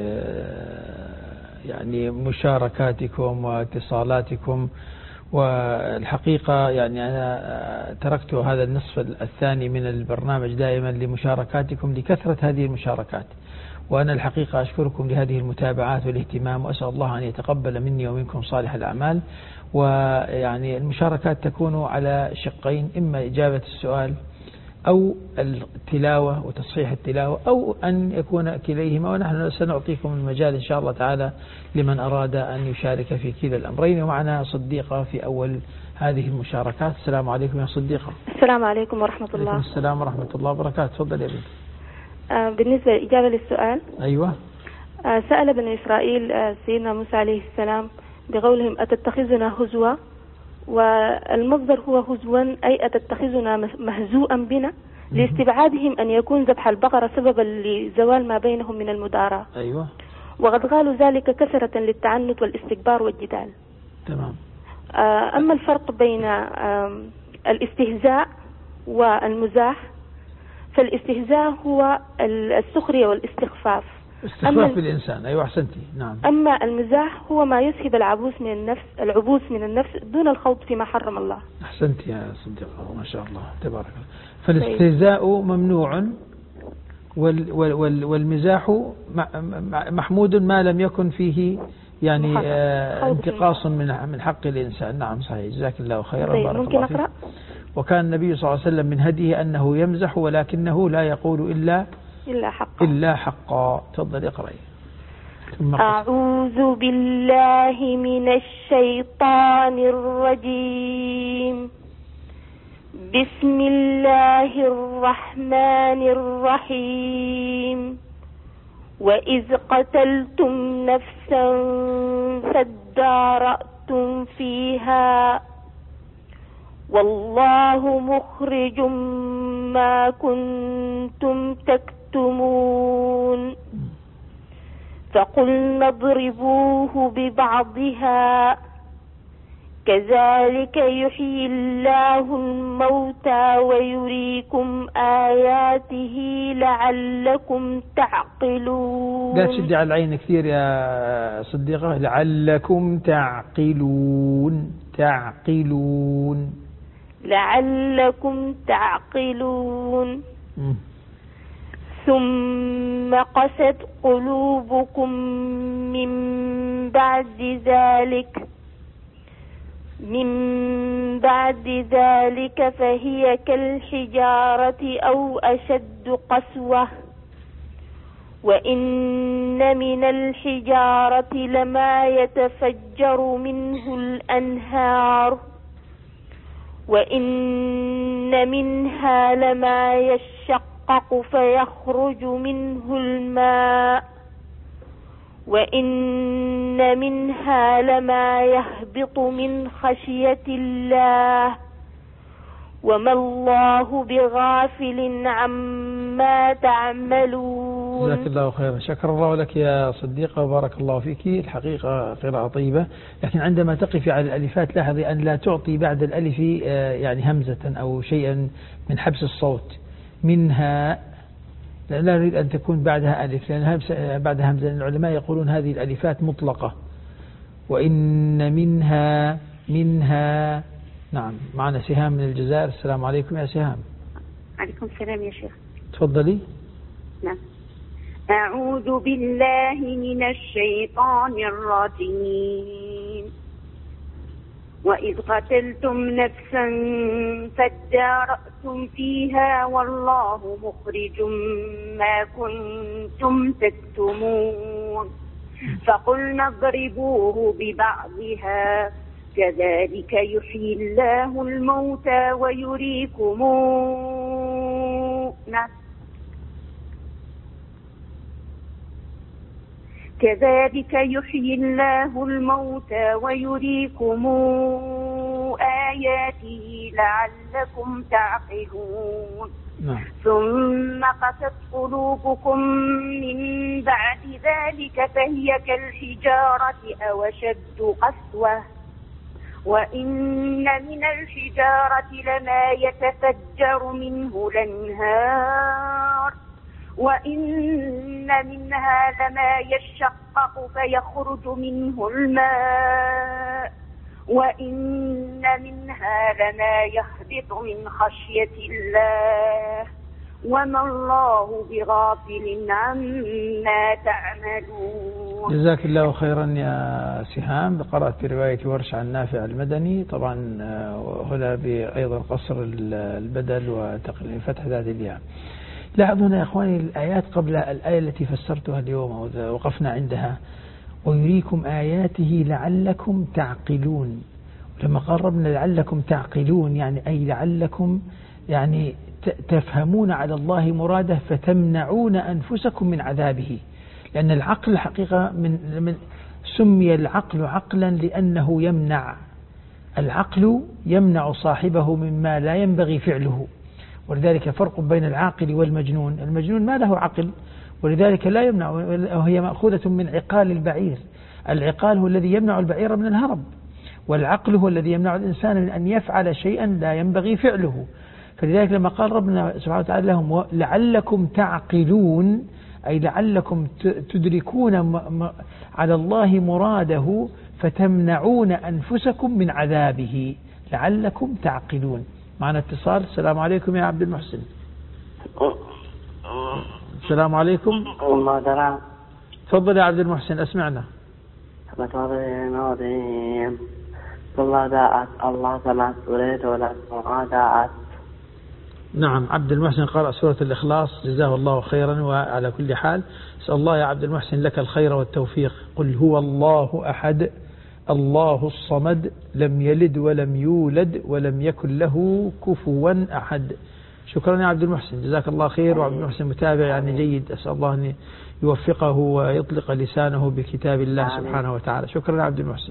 يعني مشاركاتكم واتصالاتكم. والحقيقة يعني أنا تركت هذا النصف الثاني من البرنامج دائما لمشاركاتكم لكثرة هذه المشاركات، وأنا الحقيقة أشكركم لهذه المتابعات والاهتمام، وأسأل الله أن يتقبل مني ومنكم صالح الأعمال. ويعني المشاركات تكون على شقين، إما إجابة السؤال أو التلاوة وتصحيح التلاوة، أو أن يكون كليهما، ونحن سنعطيكم المجال إن شاء الله تعالى لمن أراد أن يشارك في كلا الأمرين. ومعنا صديقة في أول هذه المشاركات. السلام عليكم يا صديقة. السلام عليكم ورحمة الله. عليكم السلام ورحمة الله وبركاته. تفضل يا بنت. بالنسبة للإجابة للسؤال، أيوة. سأل بني إسرائيل سيدنا موسى عليه السلام بقولهم أتتخذنا هزوا، والمصدر هو هزوا أي أتتخذنا مهزوءا بنا، لاستبعادهم أن يكون ذبح البقرة سببا لزوال ما بينهم من المداراة. أيوة. وقد قالوا ذلك كثرة للتعنت والاستكبار والجدال. تمام. أما الفرق بين الاستهزاء والمزاح، فالاستهزاء هو السخرية والاستخفاف، استخفاف بالإنسان. أيوة أحسنتي. نعم. أما المزاح هو ما يذهب العبوس من النفس دون الخوض فيما حرم الله. أحسنتي يا صديقة، ما شاء الله تبارك الله. فالاستهزاء ممنوع، والمزاح محمود ما لم يكن فيه يعني انتقاص من حق الإنسان. نعم صحيح. جزاك الله خيرا. بارك ممكن الله فيك. أقرأ؟ وكان النبي صلى الله عليه وسلم من هديه أنه يمزح ولكنه لا يقول إلا حقا. تفضل اقرأي. أعوذ بالله من الشيطان الرجيم. بسم الله الرحمن الرحيم. وإذ قتلتم نفسا فادارأتم فيها والله مخرج ما كنتم تكتمون فقلنا اضربوه ببعضها كذلك يحيي الله الموتى ويريكم آياته لعلكم تعقلون. لا تشدي على العين كثير يا صديقة. لعلكم تعقلون. لعلكم تعقلون. ثم قست قلوبكم من بعد ذلك فهي كالحجارة أو أشد قسوة وإن من الحجارة لما يتفجر منه الأنهار وإن منها لما يشقق فيخرج منه الماء وإن منها لما يهبط من خشية الله وما الله بغافل عما تعملون. تعقلون. جزاك الله خيرا. شكر الله لك يا صديقة وبارك الله فيك. الحقيقة قراءة طيبة، لكن عندما تقف على الألفات لاحظي أن لا تعطي بعد الألف يعني همزة أو شيئا من حبس الصوت. منها لا نريد أن تكون بعدها ألف، لأن بعدها همزة. العلماء يقولون هذه الألفات مطلقة. وإن منها. نعم. معنا سهام من الجزائر. السلام عليكم يا سهام. عليكم السلام يا شيخ. تفضلي. نعم. أعوذ بالله من الشيطان الرجيم. وإذ قتلتم نفسا فادارأتم فيها والله مخرج ما كنتم تكتمون فقلنا اضربوه ببعضها كذلك يحيي الله الموتى ويريكم كذلك يحيي الله الموتى ويريكم آياته لعلكم تعقلون. ثم قست قلوبكم من بعد ذلك فهي كالحجارة أو أشد قسوة وإن من الحجارة لما يتفجر منه الأنهار وإن منها لما يشقق فيخرج منه الماء وإن منها لما يهبط من خشية الله وما الله بغافل عما تعملون. جزاك الله خيرا يا سهام. قرأت برواية ورش عن نافع المدني، طبعا هنا بأيضا قصر البدل وفتح ذات الياء. لاحظوا هنا يا أخواني الآيات قبل الآية التي فسرتها اليوم وقفنا عندها، ويريكم آياته لعلكم تعقلون. لما قربنا لعلكم تعقلون يعني أي لعلكم يعني تفهمون على الله مراده فتمنعون أنفسكم من عذابه. لأن العقل حقيقة من سمي العقل عقلا لأنه يمنع. العقل يمنع صاحبه مما لا ينبغي فعله، ولذلك فرق بين العاقل والمجنون. المجنون ما له عقل ولذلك لا يمنع، وهي مأخوذة من عقال البعير. العقال هو الذي يمنع البعير من الهرب، والعقل هو الذي يمنع الإنسان من أن يفعل شيئا لا ينبغي فعله. فلذلك لما قال ربنا سبحانه وتعالى لهم لعلكم تعقلون أي لعلكم تدركون على الله مراده فتمنعون أنفسكم من عذابه، لعلكم تعقلون. معنا اتصال. السلام عليكم يا عبد المحسن. السلام عليكم. تفضل يا عبد المحسن أسمعنا. نعم. عبد المحسن قرأ سورة الإخلاص جزاه الله خيرا. وعلى كل حال أسأل الله يا عبد المحسن لك الخير والتوفيق. قل هو الله أحد الله الصمد لم يلد ولم يولد ولم يكن له كفوا أحد. شكرا يا عبد المحسن جزاك الله خير. وعبد المحسن متابع يعني جيد، أسأل الله أن يوفقه ويطلق لسانه بكتاب الله سبحانه وتعالى. شكرا يا عبد المحسن.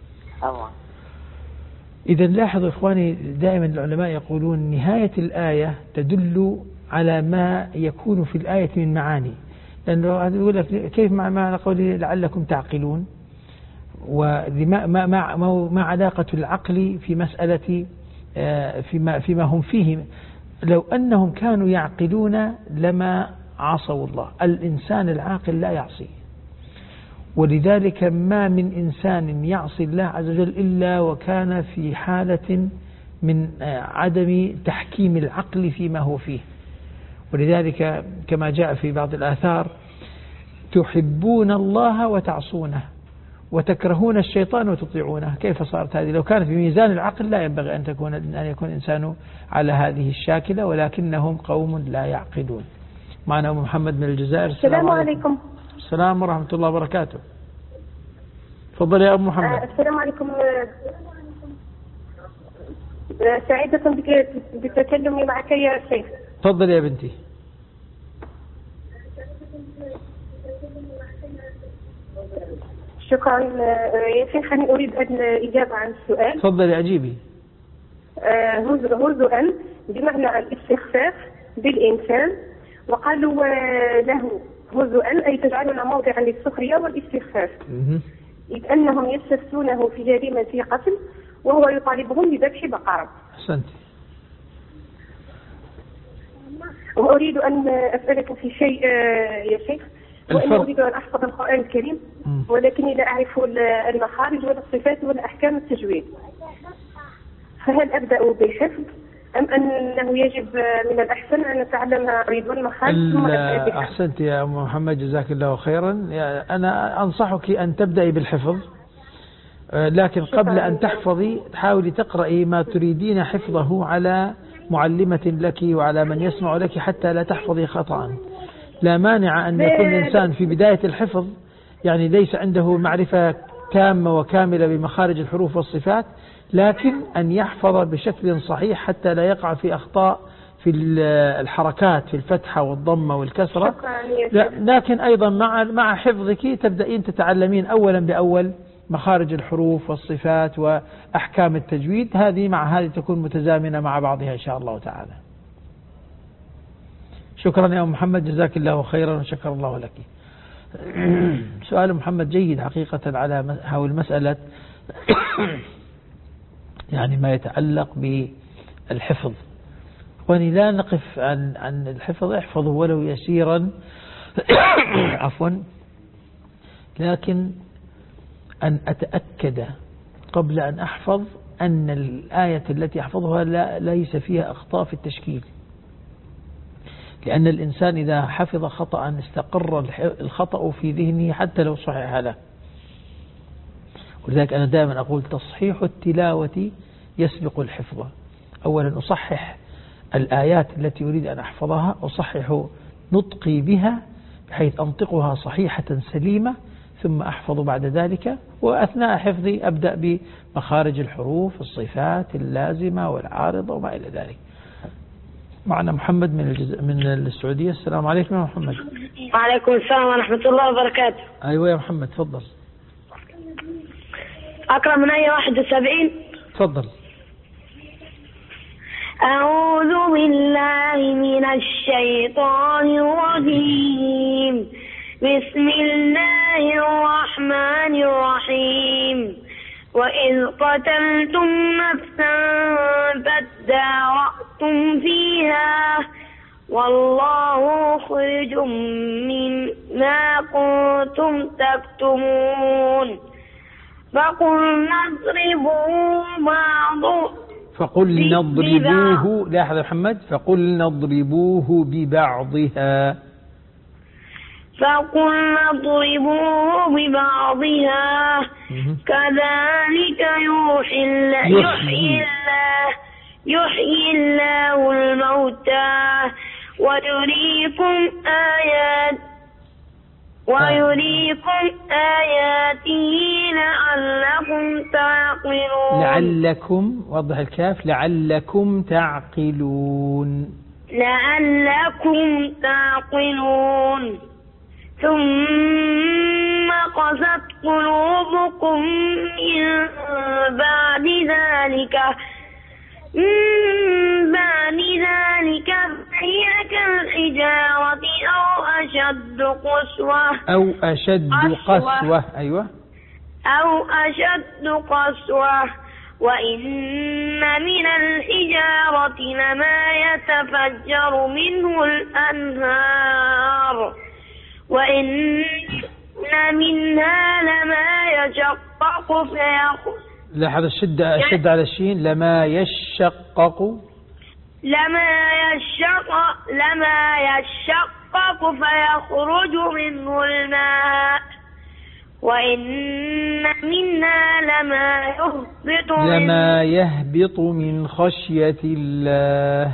إذا لاحظوا إخواني دائما العلماء يقولون نهاية الآية تدل على ما يكون في الآية من معاني، لأنه يقول لك كيف معنى قوله لعلكم تعقلون، وما علاقة العقل في مسألة فيما هم فيه. لو أنهم كانوا يعقلون لما عصوا الله. الإنسان العاقل لا يعصي، ولذلك ما من إنسان يعصي الله عز وجل إلا وكان في حالة من عدم تحكيم العقل فيما هو فيه. ولذلك كما جاء في بعض الآثار تحبون الله وتعصونه وتكرهون الشيطان وتطيعونه. كيف صارت هذه؟ لو كانت في ميزان العقل لا ينبغي أن يكون الإنسان على هذه الشاكلة، ولكنهم قوم لا يعقلون. معنا محمد من الجزائر. السلام عليكم. السلام ورحمة الله وبركاته. تفضل يا أبو محمد. السلام عليكم. سعيدة بتكلمي معك يا شيخ. تفضل يا بنتي. شكرا يا شيخ. أنا أريد الإجابة عن السؤال. تفضلي أجيبي. هزءا بمعنى الاستخفاف بالإنسان، وقالوا له هزءا أي تجعلنا موضعا للسخرية والاستخفاف، إذ أنهم يستفتونه في جريمة قتل وهو يطالبهم بذبح بقرة. أحسنت. وأريد أن أسألك في شيء يا شيخ، وأنا أريد أن أحفظ القرآن الكريم ولكني لا أعرف المخارج ولا الصفات ولا أحكام التجويد، فهل أبدأ بالحفظ أم أنه يجب من الأحسن أن أتعلم أريد المخارج ثم أبدأ بالحفظ؟ أحسنت يا أم محمد، جزاك الله خيرا. أنا أنصحك أن تبدأي بالحفظ، لكن قبل أن تحفظي حاولي تقرأي ما تريدين حفظه على معلمة لك وعلى من يسمع لك حتى لا تحفظي خطأ. لا مانع أن يكون الإنسان في بداية الحفظ يعني ليس عنده معرفة تامة وكاملة بمخارج الحروف والصفات، لكن أن يحفظ بشكل صحيح حتى لا يقع في أخطاء في الحركات في الفتحة والضمة والكسرة. لكن أيضا مع حفظك تبدأين تتعلمين أولا بأول مخارج الحروف والصفات وأحكام التجويد، هذه مع هذه تكون متزامنة مع بعضها إن شاء الله تعالى. شكرا يا أم محمد، جزاك الله خيرا وشكر الله لك. سؤال محمد جيد حقيقة على حول مسألة يعني ما يتعلق بالحفظ، وأني لا نقف عن الحفظ، احفظه ولو يسيرا عفوا، لكن أن أتأكد قبل أن أحفظ أن الآية التي أحفظها ليس فيها أخطاء في التشكيل، لأن الإنسان إذا حفظ خطأ استقر الخطأ في ذهنه حتى لو صحح له. ولذلك أنا دائما أقول تصحيح التلاوة يسبق الحفظ. أولا أصحح الآيات التي أريد أن أحفظها، أصحح نطقي بها بحيث أنطقها صحيحة سليمة، ثم أحفظ بعد ذلك، وأثناء حفظي أبدأ بمخارج الحروف الصفات اللازمة والعارضة وما إلى ذلك. معنا محمد من السعودية. السلام عليكم يا محمد. وعليكم السلام ورحمة الله وبركاته. أيوة يا محمد تفضل. أقرأ من آية 71. تفضل. أعوذ بالله من الشيطان الرجيم. بسم الله الرحمن الرحيم. وإذ قتلتم نفسا فادارأتم فيها والله مخرج مما كنتم تكتمون فقلنا اضربوه لاحظ محمد، فقلنا اضربوه ببعضها كذلك يحيي الله الموتى ويريكم آياته لعلكم تعقلون. وضح الكاف، لعلكم تعقلون. ثم قست قلوبكم من بعد ذلك هي كالحجارة أو أشد قسوة وإن من الحجارة لما يتفجر منه الأنهار وإن منها لما يشقق لاحظ الشد على الشين، لما يشقق فيخرج منه الماء وإن منها لما يهبط من خشية الله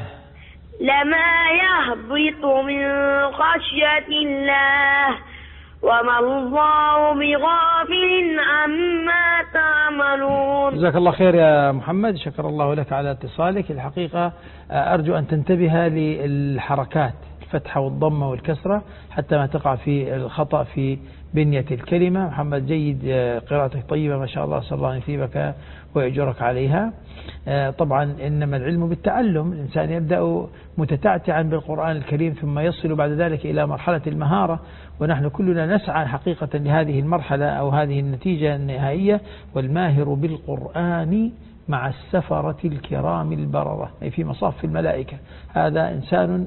وما الله بغافل عما تعملون. جزاك الله خير يا محمد، شكر الله لك على اتصالك. الحقيقة أرجو أن تنتبه للحركات الفتحة والضمة والكسرة حتى ما تقع في الخطأ في بنية الكلمة. محمد جيد، قراءتك طيبة ما شاء الله، أسأل الله أن يثيبك ويأجرك عليها. طبعا إنما العلم بالتعلم، الإنسان يبدأ متتعتعا بالقرآن الكريم ثم يصل بعد ذلك إلى مرحلة المهارة، ونحن كلنا نسعى حقيقة لهذه المرحلة أو هذه النتيجة النهائية. والماهر بالقرآن مع السفرة الكرام البررة، أي في مصاف الملائكة، هذا إنسان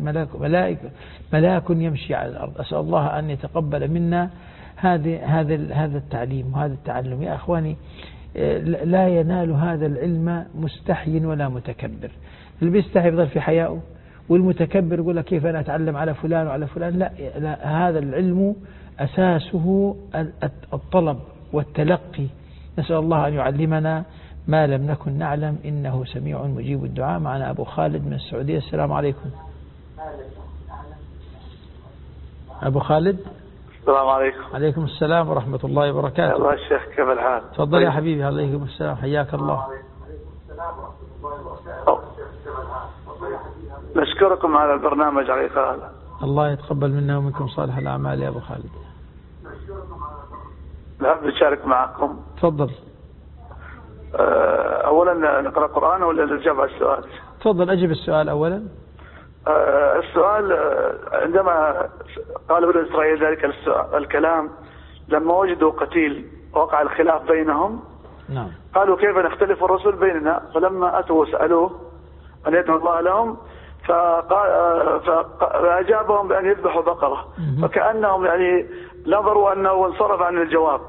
ملاك يمشي على الأرض. أسأل الله أن يتقبل منا هذا التعليم وهذا التعلم. يا أخواني، لا ينال هذا العلم مستحي ولا متكبر. اللي بيستحي يفضل في حياءه، والمتكبر يقول لك كيف أنا أتعلم على فلان وعلى فلان. لا، هذا العلم أساسه الطلب والتلقي. نسأل الله أن يعلمنا ما لم نكن نعلم، إنه سميع مجيب الدعاء. معنا أبو خالد من السعودية. السلام عليكم. أبو خالد. السلام عليكم. عليكم السلام ورحمة الله وبركاته. الله الشيخ، كيف الحال؟ تفضل يا حبيبي. عليكم السلام، حياك الله. نشكركم على البرنامج على إخراجه. الله يتقبل منا ومنكم صالح الأعمال يا أبو خالد. نحب نشارك معكم. تفضل. أولا نقرأ قرآن ولا نجاوب على السؤال؟ تفضل أجب السؤال أولا. السؤال، عندما قال بني إسرائيل ذلك الكلام لما وجدوا قتيل وقع الخلاف بينهم، نعم، قالوا كيف نختلف الرسل بيننا؟ فلما أتوا وسألوه أن يدعو الله لهم فأجابهم بأن يذبحوا بقرة، فكأنهم يعني نظروا أنه انصرف عن الجواب،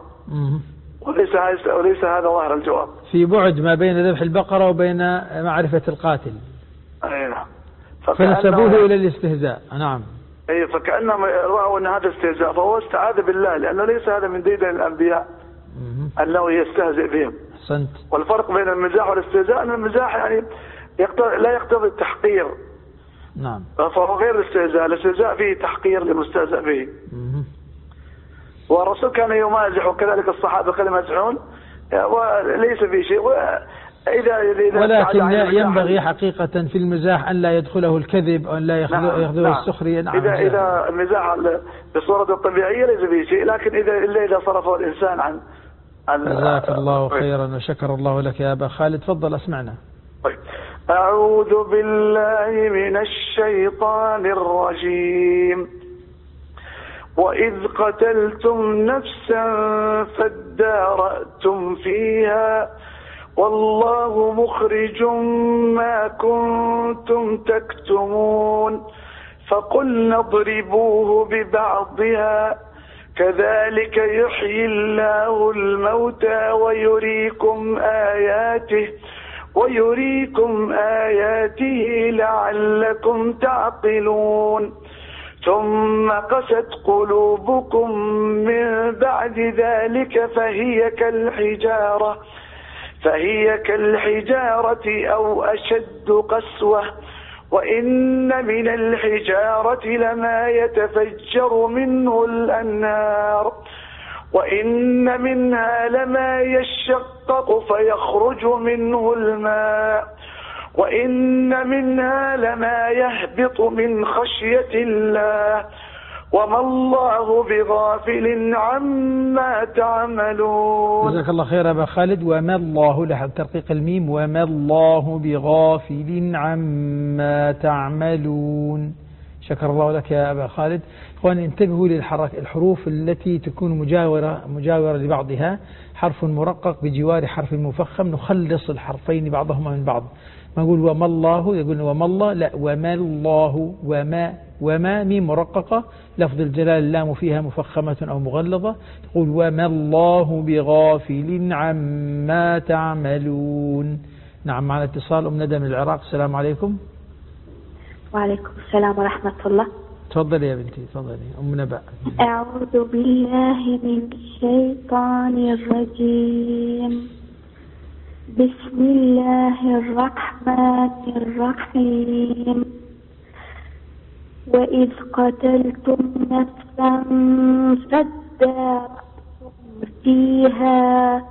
وليس هذا ظاهر الجواب. في بعد ما بين ذبح البقرة وبين معرفة القاتل. نعم. فنسبوه إلى الاستهزاء. نعم. أي، فكأنهم رأوا أن هذا استهزاء، فهو استعاذ بالله، لأنه ليس هذا من ديدن الأنبياء أنه يستهزئ بهم. أحسنت. والفرق بين المزاح والاستهزاء أن المزاح يعني لا يقتضي التحقير. نعم. فهو غير الاستهزاء. الاستهزاء فيه تحقير للمستهزئ به. والرسول كان يمازح، وكذلك الصحابة كانوا يمازحون، وليس في شيء. ولكن ينبغي حقيقة في المزاح أن لا يدخله الكذب أو أن لا يأخذه السخرية. نعم. إذا المزاح بصورة الطبيعية ليس به شيء، لكن إذا صرفه الإنسان عن جزاك الله خيرا وشكر الله لك يا أبا خالد. تفضل أسمعنا. طيب. أعوذ بالله من الشيطان الرجيم. وإذ قتلتم نفسا فادارأتم فيها والله مخرج ما كنتم تكتمون فقلنا اضربوه ببعضها كذلك يحيي الله الموتى ويريكم آياته لعلكم تعقلون ثم قست قلوبكم من بعد ذلك فهي كالحجارة أو أشد قسوة وإن من الحجارة لما يتفجر منه الأنهار وإن منها لما يشقق فيخرج منه الماء وإن منها لما يهبط من خشية الله وما الله بغافل عما تعملون. جزاك الله خير أبا خالد. وما الله، لحظة ترقيق الميم، وما الله بغافل عما تعملون. شكر الله لك يا أبا خالد. إخواني انتبهوا الحروف التي تكون مجاورة لبعضها، حرف مرقق بجوار حرف مفخم، نخلص الحرفين بعضهما من بعض. ما نقول وما الله يقول وما الله، لا، وما الله. وما ميم مرققة، لفظ الجلال اللام فيها مفخمة أو مغلظة، تقول وما الله بغافل عما تعملون. نعم، معنا اتصال. أم ندى من العراق. السلام عليكم. وعليكم السلام ورحمة الله. تفضلي يا بنتي، تفضلي أم نبأ. أعوذ بالله من الشيطان الرجيم. بسم الله الرحمن الرحيم. وإذ قتلتم نفسا فادارأتم فيها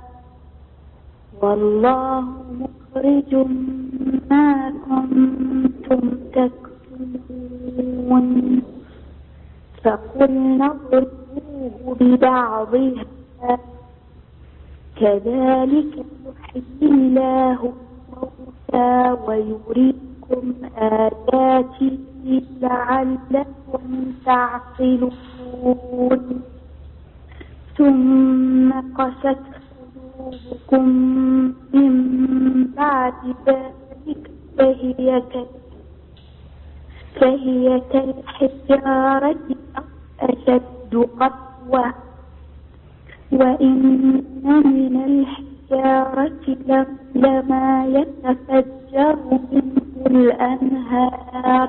والله مخرج ما كنتم تكتمون فقلنا اضربوه ببعضها كذلك يحيي الله الموتى ويريكم آياته لعلكم تعقلون ثم قست قلوبكم من بعد ذلك فهي كالحجارة أو أشد قسوة وإن من الحجارة لما يتفجر منه الأنهار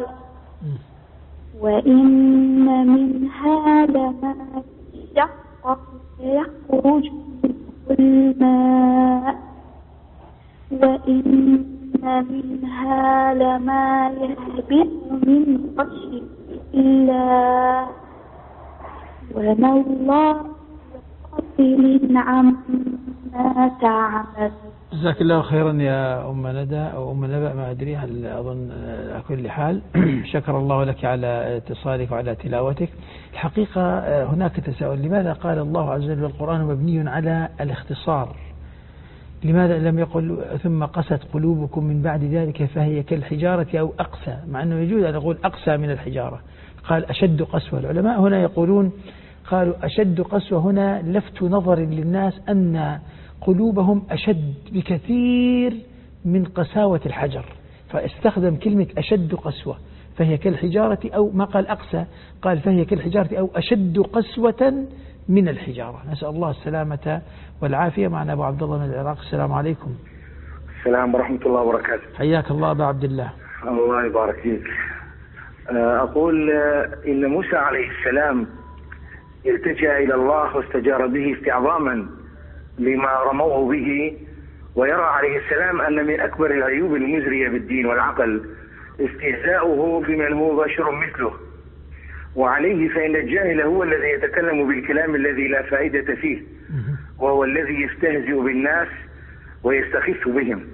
وإن منها لما يشقق فيخرج منه الماء وإن منها لما يهبط من خشية الله وما الله بغافل عما تعمل. جزاك الله خيرا يا أم ندى أو أم نبأ ما أدري هل أظن على كل حال. شكر الله لك على اتصالك وعلى تلاوتك. الحقيقة هناك تساؤل لماذا قال الله عز وجل والقرآن مبني على الاختصار؟ لماذا لم يقل ثم قست قلوبكم من بعد ذلك فهي كالحجارة أو أقسى مع أنه يجوز أن نقول أقسى من الحجارة؟ قال أشد قسوة. العلماء هنا يقولون قالوا أشد قسوة هنا لفت نظر للناس أن قلوبهم أشد بكثير من قساوة الحجر فاستخدم كلمة أشد قسوة فهي كالحجارة أو ما قال أقسى قال فهي كالحجارة أو أشد قسوة من الحجارة. نسأل الله السلامة والعافية. معنا أبو عبد الله من العراق. السلام عليكم. السلام ورحمة الله وبركاته. حياك الله أبو عبد الله. الله يبارك فيك. أقول إن موسى عليه السلام التجأ إلى الله واستجار به استعظاما لما رموه به ويرى عليه السلام أن من أكبر العيوب المزرية بالدين والعقل استهزاؤه بمن هو بشر مثله وعليه فإن الجاهل هو الذي يتكلم بالكلام الذي لا فائدة فيه وهو الذي يستهزئ بالناس ويستخف بهم.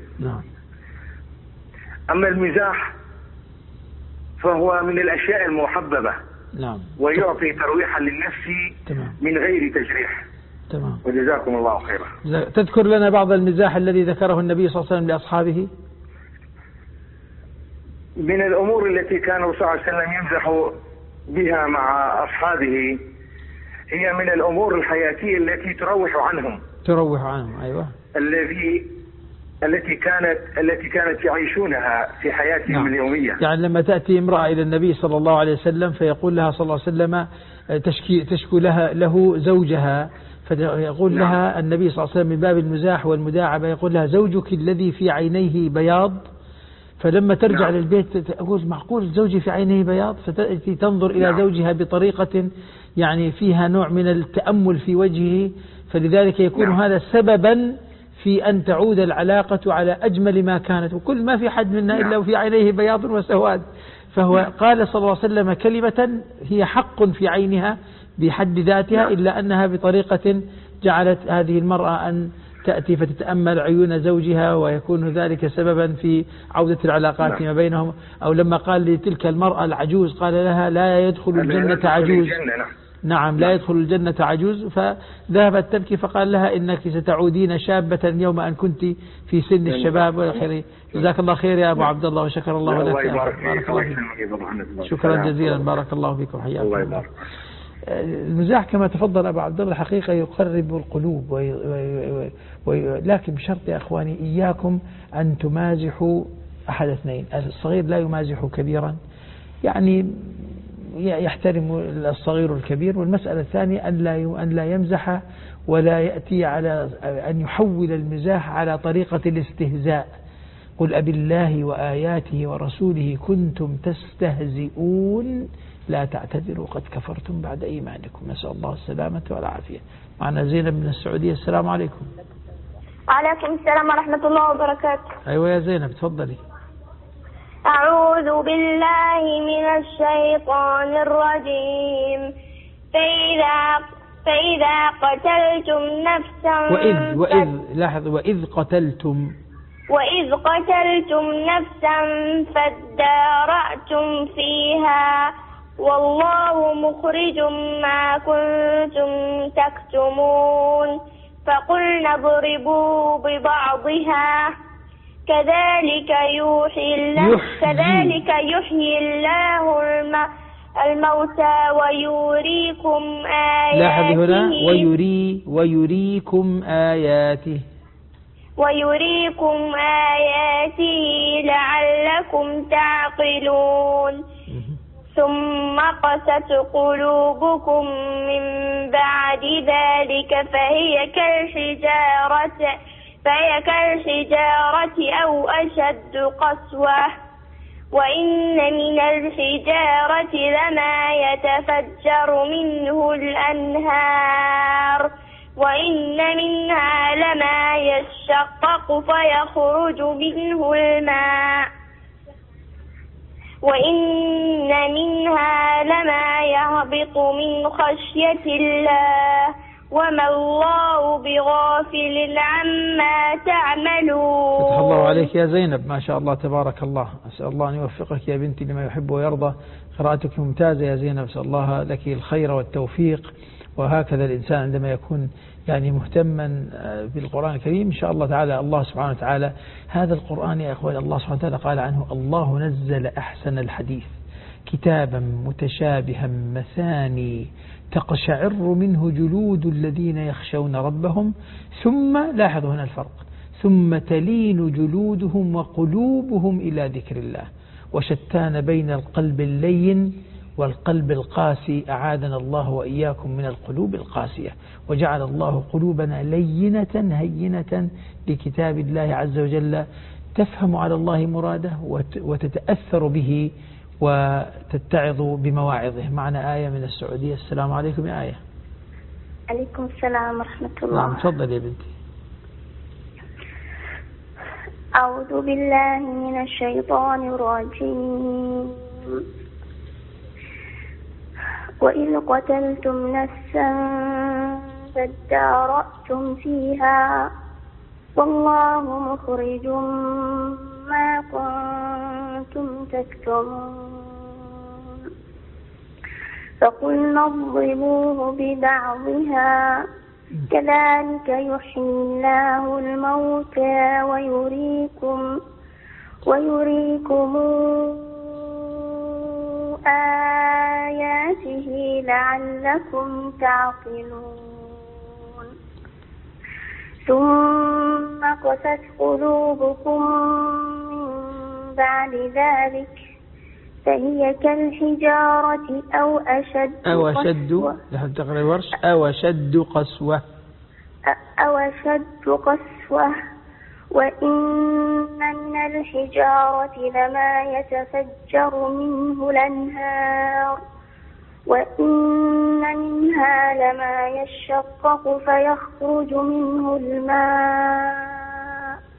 أما المزاح فهو من الأشياء المحببة ويعطي ترويحا للنفس من غير تجريح. تمام. وجزاكم الله خيرا. تذكر لنا بعض المزاح الذي ذكره النبي صلى الله عليه وسلم لأصحابه؟ من الأمور التي كان صلى الله عليه وسلم يمزح بها مع أصحابه هي من الأمور الحياتية التي تروح عنهم. أيوة. التي كانت يعيشونها في حياتهم اليومية. يعني لما تأتي امرأة إلى النبي صلى الله عليه وسلم فيقول لها صلى الله عليه وسلم تشكو له زوجها فيقول لها النبي صلى الله عليه وسلم من باب المزاح والمداعبة يقول لها زوجك الذي في عينيه بياض فلما ترجع للبيت تقول معقول زوجي في عينيه بياض فتأتي تنظر إلى زوجها بطريقة يعني فيها نوع من التأمل في وجهه فلذلك يكون هذا سببا في أن تعود العلاقة على أجمل ما كانت وكل ما في حد منا إلا وفي عينيه بياض وسواد. فهو قال صلى الله عليه وسلم كلمة هي حق في عينها بحد ذاتها إلا أنها بطريقة جعلت هذه المرأة أن تأتي فتتأمل عيون زوجها ويكون ذلك سببا في عودة العلاقات ما بينهم. أو لما قال لتلك المرأة العجوز قال لها لا يدخل الجنة عجوز. نعم لا يدخل الجنة عجوز فذهبت تبكي فقال لها إنك ستعودين شابة يوم أن كنت في سن الشباب والخير. جزاك الله خير يا أبو عبد الله وشكر الله لك. بارك الله فيك. شكرا جزيلا. بارك الله فيكم. حياكم الله. المزاح كما تفضل أبو عبد الله حقيقة يقرب القلوب لكن بشرط يا أخواني إياكم أن تمازحوا أحد اثنين. الصغير لا يمازح كبيرا يعني يحترم الصغير الكبير. والمسألة الثانية أن لا يمزح ولا يأتي على أن يحول المزاح على طريقة الاستهزاء. قل أبي الله وآياته ورسوله كنتم تستهزئون لا تعتذروا قد كفرتم بعد إيمانكم. نسأل الله السلامة والعافية. معنا زينب من السعودية. السلام عليكم. وعليكم السلام ورحمة الله وبركاته. أيوة يا زينب تفضلي. أعوذ بالله من الشيطان الرجيم. فإذا قتلتم نفسا وإذ قتلتم نفسا فادارأتم فيها والله مخرج ما كنتم تكتمون فقلنا اضربوا ببعضها كذلك يحيي الله الموتى ويريكم آياته. لاحظ هنا ويريكم آياته لعلكم تعقلون ثم قست قلوبكم من بعد ذلك فهي كالحجارة أو أشد قسوة وإن من الحجارة لما يتفجر منه الأنهار وإن منها لما يشقق فيخرج منه الماء وإن منها لما يهبط من خشية الله وما الله بغافل عما تعملون. فتح الله عليك يا زينب، ما شاء الله تبارك الله. أسأل الله أن يوفقك يا بنتي لما يحب ويرضى. قراءتك ممتازة يا زينب، أسأل الله لك الخير والتوفيق. وهكذا الإنسان عندما يكون يعني مهتما بالقرآن الكريم إن شاء الله تعالى الله سبحانه وتعالى. هذا القرآن يا أخوان الله سبحانه وتعالى قال عنه: الله نزل أحسن الحديث كتابا متشابها مثاني تقشعر منه جلود الذين يخشون ربهم ثم، لاحظوا هنا الفرق، ثم تلين جلودهم وقلوبهم إلى ذكر الله. وشتان بين القلب اللين والقلب القاسي، أعاذنا الله وإياكم من القلوب القاسية، وجعل الله قلوبنا لينة هينة لكتاب الله عز وجل، تفهم على الله مراده وتتأثر به وتتعظ بمواعظه. معنا آية من السعودية. السلام عليكم يا آية. عليكم السلام ورحمة الله. نعم تفضل يا بنتي. أعوذ بالله من الشيطان الرجيم. وإذ قتلتم نفسا فادارأتم فيها والله مخرج ما كنتم تكتمون فقلنا اضربوه ببعضها كذلك يحيي الله الموتى ويريكم آياته لعلكم تعقلون ثم قست قلوبكم من بعد ذلك فهي كالحجارة أو أشد قسوة وإن من الحجارة لما يتفجر منه الأنهار وإن منها لما يشقق فيخرج منه الماء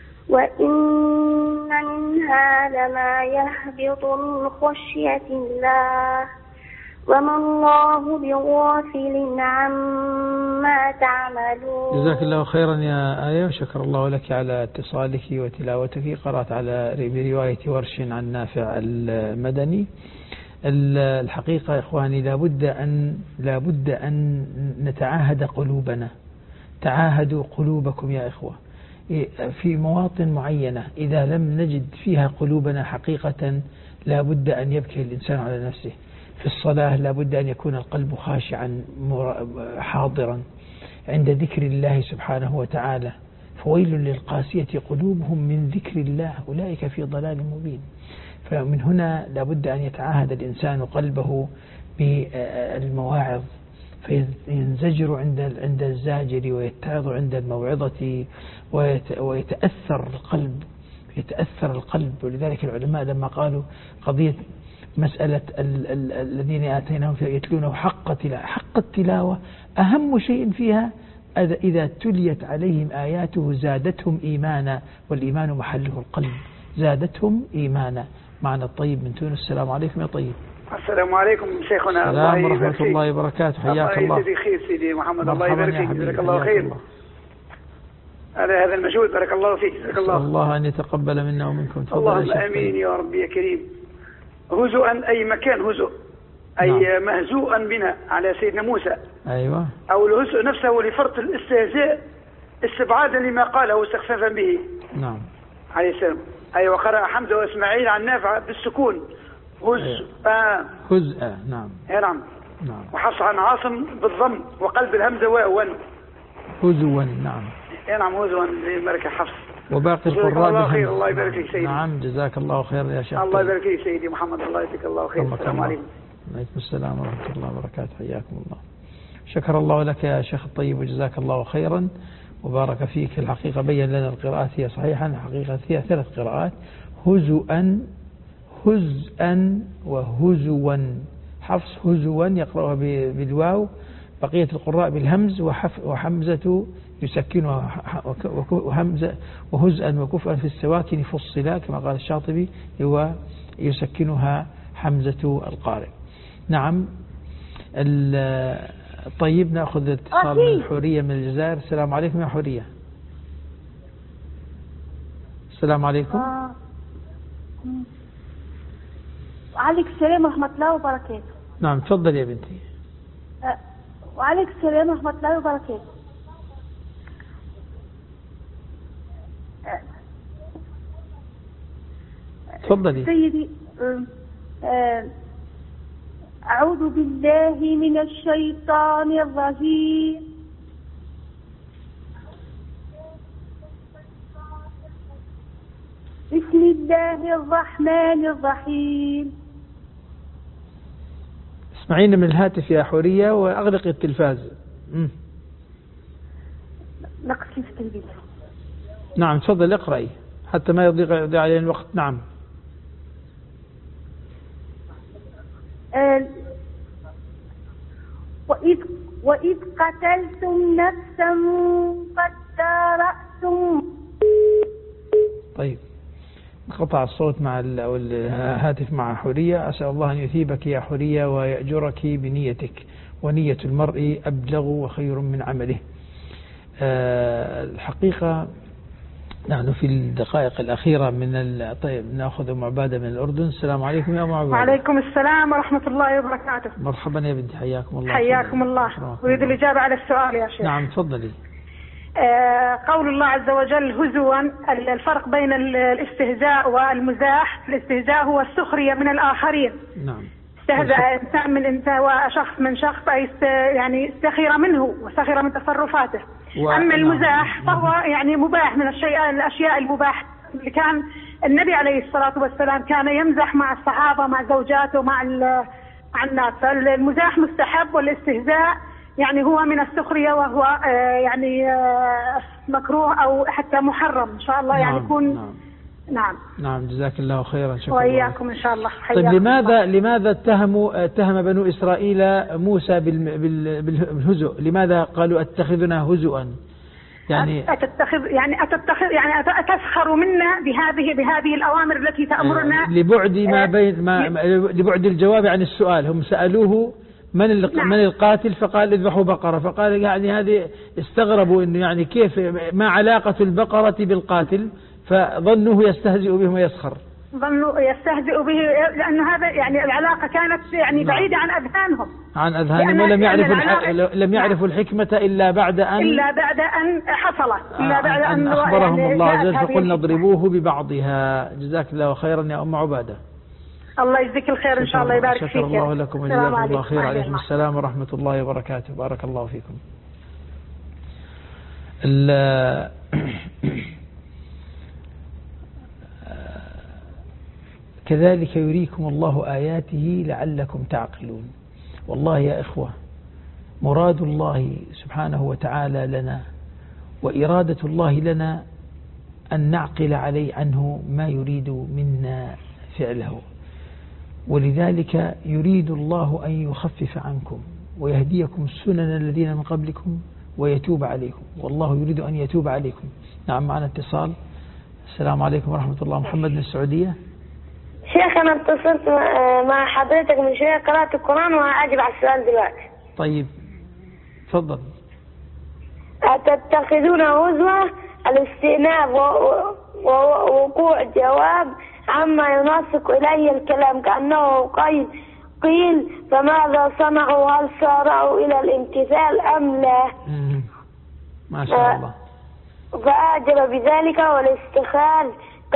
وإن منها لما يهبط من خشية الله وما الله بغافل عما تعملون. جزاك الله خيرا يا آية، وشكر الله لك على اتصالك وتلاوتك. قرأت على برواية ورش عن نافع المدني. الحقيقة يا إخواني لابد أن نتعاهد قلوبنا. تعاهدوا قلوبكم يا إخوة في مواطن معينة، إذا لم نجد فيها قلوبنا حقيقة لابد أن يبكي الإنسان على نفسه. في الصلاة لابد أن يكون القلب خاشعا حاضرا عند ذكر الله سبحانه وتعالى. فويل للقاسية قلوبهم من ذكر الله أولئك في ضلال مبين. فمن هنا لابد أن يتعاهد الإنسان قلبه بالمواعظ فينزجر عند الزاجر ويتعظ عند الموعظة ويتأثر القلب. ولذلك العلماء لما قالوا قضية مسألة الذين آتيناهم يتلونه حق التلاوة أهم شيء فيها إذا تليت عليهم آياته زادتهم إيمانا، والإيمان محله القلب، زادتهم إيمانا. معنا الطيب من تونس. السلام عليكم يا طيب. السلام عليكم شيخنا. السلام ورحمة الله وبركاته. حياك الله. الله خير سيدي محمد. الله يبارك فيك. جزاك الله خير على هذا المجهود. بارك الله فيك. بارك الله أن يتقبل منا ومنكم. اللهم آمين يا رب يا كريم. هزءا أي مكان هزء أي مهزوءا بنا على سيدنا موسى. أيوة. أو الهزء نفسه لفرط الاستهزاء استبعادا لما قاله واستخفافا به. نعم. عليه السلام. أي وقرأ حمزة وإسماعيل عن نافع بالسكون هزء. هزء. نعم. نعم. نعم. وحفص عن عاصم بالضم وقلب الهمزة واوا. هزوا. نعم. نعم هزوا لملك حفص. وباقي القراء الله خير. الله يبارك فيك سيدي. نعم جزاك الله خير يا شيخ. الله يبارك فيك سيدي محمد. الله يجزيك الله خير. السلام عليكم. وعليكم السلام ورحمة الله وبركاته. حياكم الله. شكر الله لك يا شيخ الطيب وجزاك الله خيرا وبارك فيك. الحقيقة بين لنا القراءات هي صحيحة. الحقيقة فيها 3 قراءات: هزؤا، هزءا، وهزوا. حفص هزوا يقرأها بالواو، بقية القراء بالهمز، وحمزة يسكنها، وهمزة وهزءا وكفءا في السواكن فصلا كما قال الشاطبي هو يسكنها حمزة القارئ. نعم. طيب نأخذ اتصال من حورية من الجزائر. السلام عليكم يا حورية. السلام عليكم. وعليكم السلام ورحمة الله وبركاته. نعم تفضل يا بنتي. وعليكم السلام ورحمة الله وبركاته. تفضلي سيدي. أعوذ بالله من الشيطان الرجيم. بسم الله الرحمن الرحيم. اسمعين من الهاتف يا حورية وأغلق التلفاز. نقص التلفاز. نعم تفضل اقرأي حتى ما يضيع علينا الوقت. نعم. وإذ قتلتم نفسا فادارأتم. طيب انقطع الصوت مع الهاتف مع حورية. أسأل الله أن يثيبك يا حورية ويأجرك بنيتك، ونية المرء أبلغ وخير من عمله. الحقيقة نحن في الدقائق الأخيرة من طيب نأخذ أم عبادة من الأردن. السلام عليكم يا أم عبادة. وعليكم السلام ورحمة الله وبركاته. مرحبا يا بنتي حياكم الله. حياكم الله. أريد الإجابة على السؤال يا شيخ. نعم تفضلي. قول الله عز وجل هزوا، الفرق بين الاستهزاء والمزاح. الاستهزاء هو السخرية من الآخرين. نعم. استهزأ إنسان من إنسان وشخص من شخص، أي يعني استخير منه وسخر من تصرفاته. أما المزاح فهو يعني مباح من الأشياء المباح اللي كان النبي عليه الصلاة والسلام كان يمزح مع الصحابة مع زوجاته مع الناس. فالمزاح مستحب، والاستهزاء يعني هو من السخرية وهو يعني مكروه أو حتى محرم إن شاء الله. يعني يكون نعم جزاك الله خيرا. شكرا. وإياكم إن شاء الله. طيب لماذا اتهم بنو إسرائيل موسى بالهزء؟ لماذا قالوا اتخذنا هزؤا؟ يعني أتسخر منا بهذه الأوامر التي تأمرنا لبعد لبعد الجواب عن السؤال. هم سألوه من القاتل فقال اذبحوا بقرة، فقال يعني هذه استغربوا انه يعني كيف ما علاقة البقرة بالقاتل، فظنوه يستهزئ بهم ويسخر. ظنوا يستهزئ به لأنه هذا يعني العلاقة كانت يعني بعيدة عن أذهانهم ولم يعرفوا الحكمة إلا بعد أن حصلت أن أخبرهم الله عز وجل فقلنا اضربوه ببعضها. جزاك الله خيرا يا أم عبادة. الله يجزيك الخير إن شاء الله يبارك فيك. شكر الله لكم وجزاكم الله خير. عليكم السلام ورحمة الله وبركاته. بارك الله فيكم. كذلك يريكم الله آياته لعلكم تعقلون. والله يا إخوة مراد الله سبحانه وتعالى لنا وإرادة الله لنا أن نعقل عنه ما يريد منا فعله، ولذلك يريد الله أن يخفف عنكم ويهديكم سنن الذين من قبلكم ويتوب عليكم، والله يريد أن يتوب عليكم. نعم معنا اتصال. السلام عليكم ورحمة الله. محمد من السعودية. شيخ أنا اتصلت مع حضرتك من شوية، قرأت القرآن وأجب على السؤال دلوقتي. طيب تفضل. أتتخذون هزوة الاستئناف ووقوع جواب عما يناسق إليه الكلام كأنه قيد قيل فماذا صنعوا؟ هل سارعوا إلى الامتثال أم لا؟ ما شاء الله. فأعجب بذلك والاستخال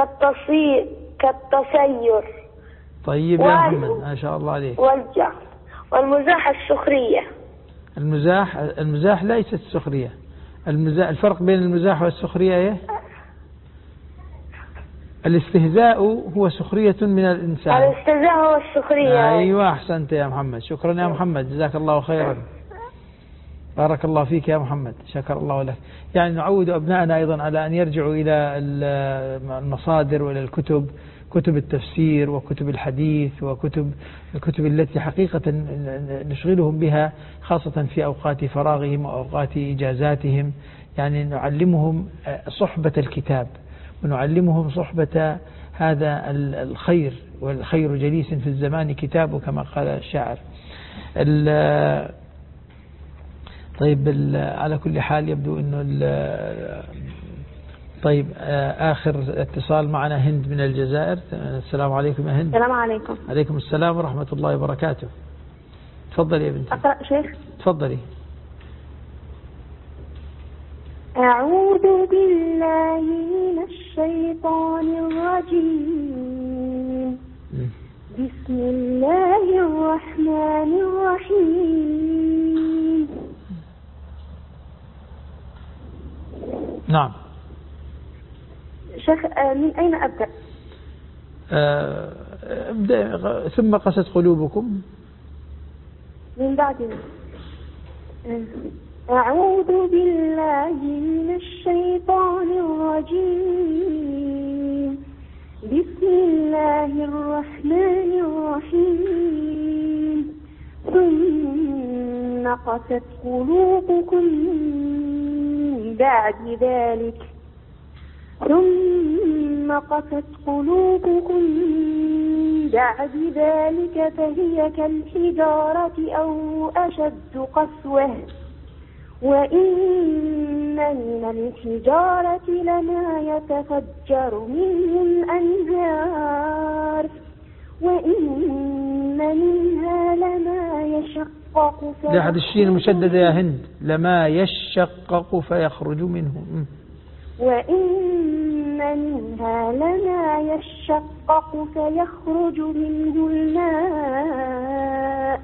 كالتسير. طيب يا محمد ما شاء الله عليك. والجهل والمزاح السخرية. المزاح ليست السخرية. الفرق بين المزاح والسخرية ايه؟ الاستهزاء هو سخرية من الإنسان. الاستهزاء هو السخرية. أيوة أحسنت يا محمد. شكرا يا محمد جزاك الله خيرا. بارك الله فيك يا محمد شكر الله لك. يعني نعود أبنائنا أيضا على أن يرجعوا إلى المصادر وإلى الكتب، كتب التفسير وكتب الحديث الكتب التي حقيقة نشغلهم بها خاصة في أوقات فراغهم وأوقات إجازاتهم. يعني نعلمهم صحبة الكتاب ونعلمهم صحبة هذا الخير، والخير جليس في الزمان كتابه كما قال الشاعر. طيب على كل حال يبدو أنه طيب آخر اتصال معنا هند من الجزائر. السلام عليكم يا هند. السلام عليكم. عليكم السلام ورحمة الله وبركاته. تفضلي يا بنتي. أقرأ شيخ. تفضلي. أعوذ بالله من الشيطان الرجيم. بسم الله الرحمن الرحيم. نعم. شيخ من أين أبدأ؟ ثم قست قلوبكم. من بعد. أعوذ بالله من الشيطان الرجيم. بسم الله الرحمن الرحيم. ثم قست قلوبكم من بعد ذلك. ثم قست قلوبكم بعد ذلك فهي كالحجارة أو أشد قسوة. وإن من الحجارة لما يتفجر منه الأنهار. وإن منها لما يشقق. لأحد الشين المشددة يا هند. لما يشقق فيخرج منه. وإن منها لما يشقق فيخرج منه الماء.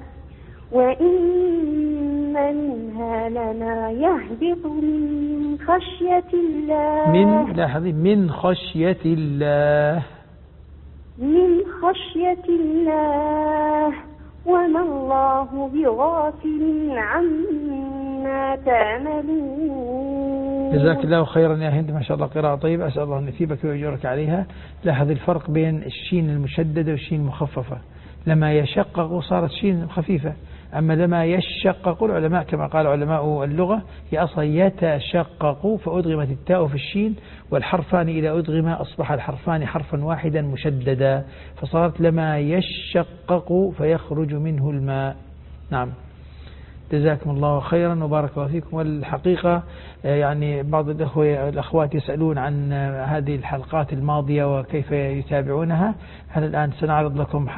وإن منها لما يهبط من خشية الله. من خشية الله. من خشية الله. وما الله بغافل عما تعملون. جزاك الله خيرا يا هند ما شاء الله قراءة طيبة أسأل الله أن يثيبك ويجرك عليها. لاحظ الفرق بين الشين المشددة والشين المخففة. لما يشقق صارت شين خفيفة، أما لما يشقق العلماء كما قال علماء اللغة هي أصلا يتشقق فأدغمت التاء في الشين والحرفان إذا أدغم أصبح الحرفان حرفا واحدا مشددا فصارت لما يشقق فيخرج منه الماء. نعم جزاكم الله خيرا وبارك الله فيكم. والحقيقة يعني بعض الأخوات يسألون عن هذه الحلقات الماضية وكيف يتابعونها. هذا الآن سنعرض لكم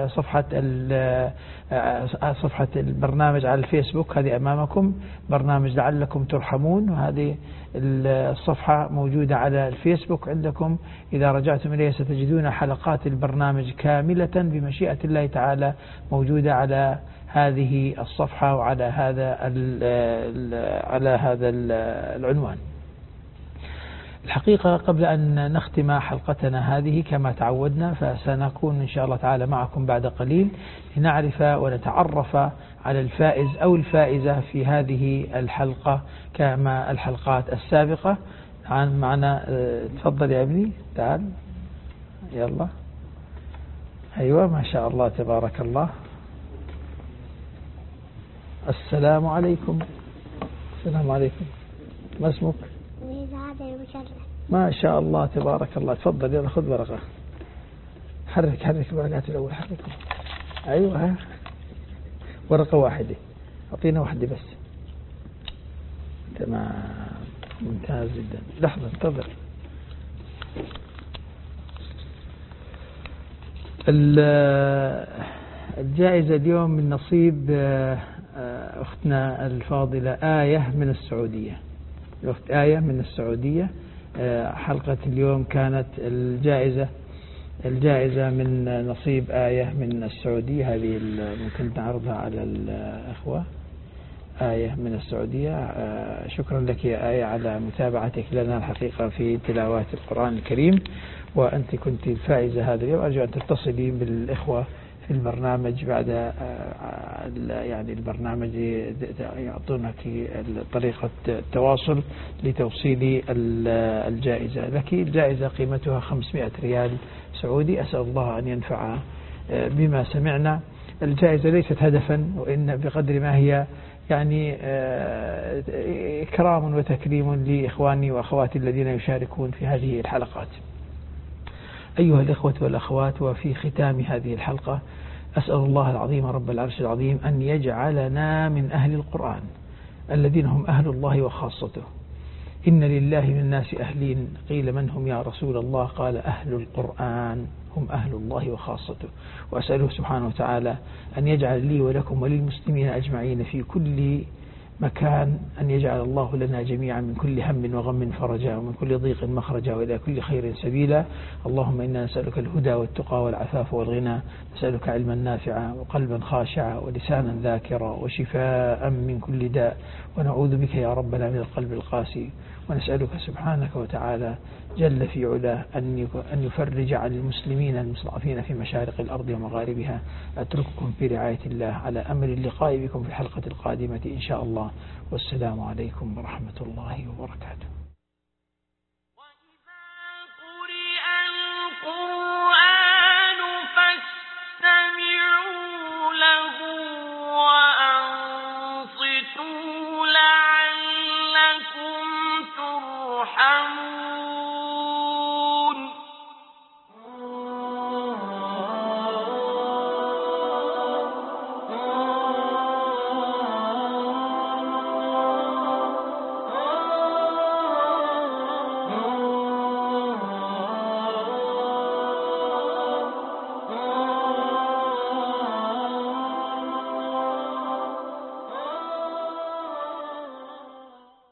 صفحة البرنامج على الفيسبوك. هذه أمامكم برنامج لعلكم ترحمون، وهذه الصفحة موجودة على الفيسبوك عندكم. إذا رجعتم إليها ستجدون حلقات البرنامج كاملة بمشيئة الله تعالى موجودة على هذه الصفحة وعلى هذا العنوان. الحقيقة قبل أن نختم حلقتنا هذه كما تعودنا فسنكون إن شاء الله تعالى معكم بعد قليل لنعرف ونتعرف على الفائز أو الفائزة في هذه الحلقة كما الحلقات السابقة. معنا تفضل يا ابني تعال يلا. أيوة ما شاء الله تبارك الله. السلام عليكم. السلام عليكم. ما اسمك؟ ما شاء الله تبارك الله. تفضل يلا خذ ورقة. حرك الورقات الأول حرك. أيوة ورقة واحدة أعطينا واحدة بس. تمام ممتاز جدا. لحظة انتظر. الجائزة اليوم من نصيب أختنا الفاضلة آية من السعودية. الأخت آية من السعودية. حلقة اليوم كانت الجائزة من نصيب آية من السعودية. هذه ممكن نعرضها على الأخوة. آية من السعودية. شكرا لك يا آية على متابعتك لنا الحقيقة في تلاوات القرآن الكريم، وأنت كنت الفائزة هذا اليوم. أرجو أن تتصلي بالإخوة في البرنامج بعد يعني البرنامج يعطونك طريقة التواصل لتوصيل الجائزة لك. الجائزة قيمتها 500 ريال سعودي. أسأل الله أن ينفع بما سمعنا. الجائزة ليست هدفا، وإن بقدر ما هي يعني إكرام وتكريم لإخواني وأخواتي الذين يشاركون في هذه الحلقات. أيها الإخوة والأخوات، وفي ختام هذه الحلقة أسأل الله العظيم رب العرش العظيم أن يجعلنا من أهل القرآن الذين هم أهل الله وخاصته. إن لله من الناس أهلين، قيل من هم يا رسول الله؟ قال أهل القرآن هم أهل الله وخاصته. وأسأله سبحانه وتعالى أن يجعل لي ولكم وللمسلمين أجمعين في كل مكان، أن يجعل الله لنا جميعا من كل هم وغم فرجا، ومن كل ضيق مخرجا، وإلى كل خير سبيلا. اللهم إنا نسألك الهدى والتقى والعفاف والغنى، نسألك علما نافعا وقلبا خاشعا ولسانا ذاكرا وشفاء من كل داء، ونعوذ بك يا ربنا من القلب القاسي. ونسألك سبحانك وتعالى جل في علاه أن يفرج عن المسلمين المستضعفين في مشارق الأرض ومغاربها. أترككم في رعاية الله على أمل اللقاء بكم في الحلقة القادمة إن شاء الله. والسلام عليكم ورحمة الله وبركاته.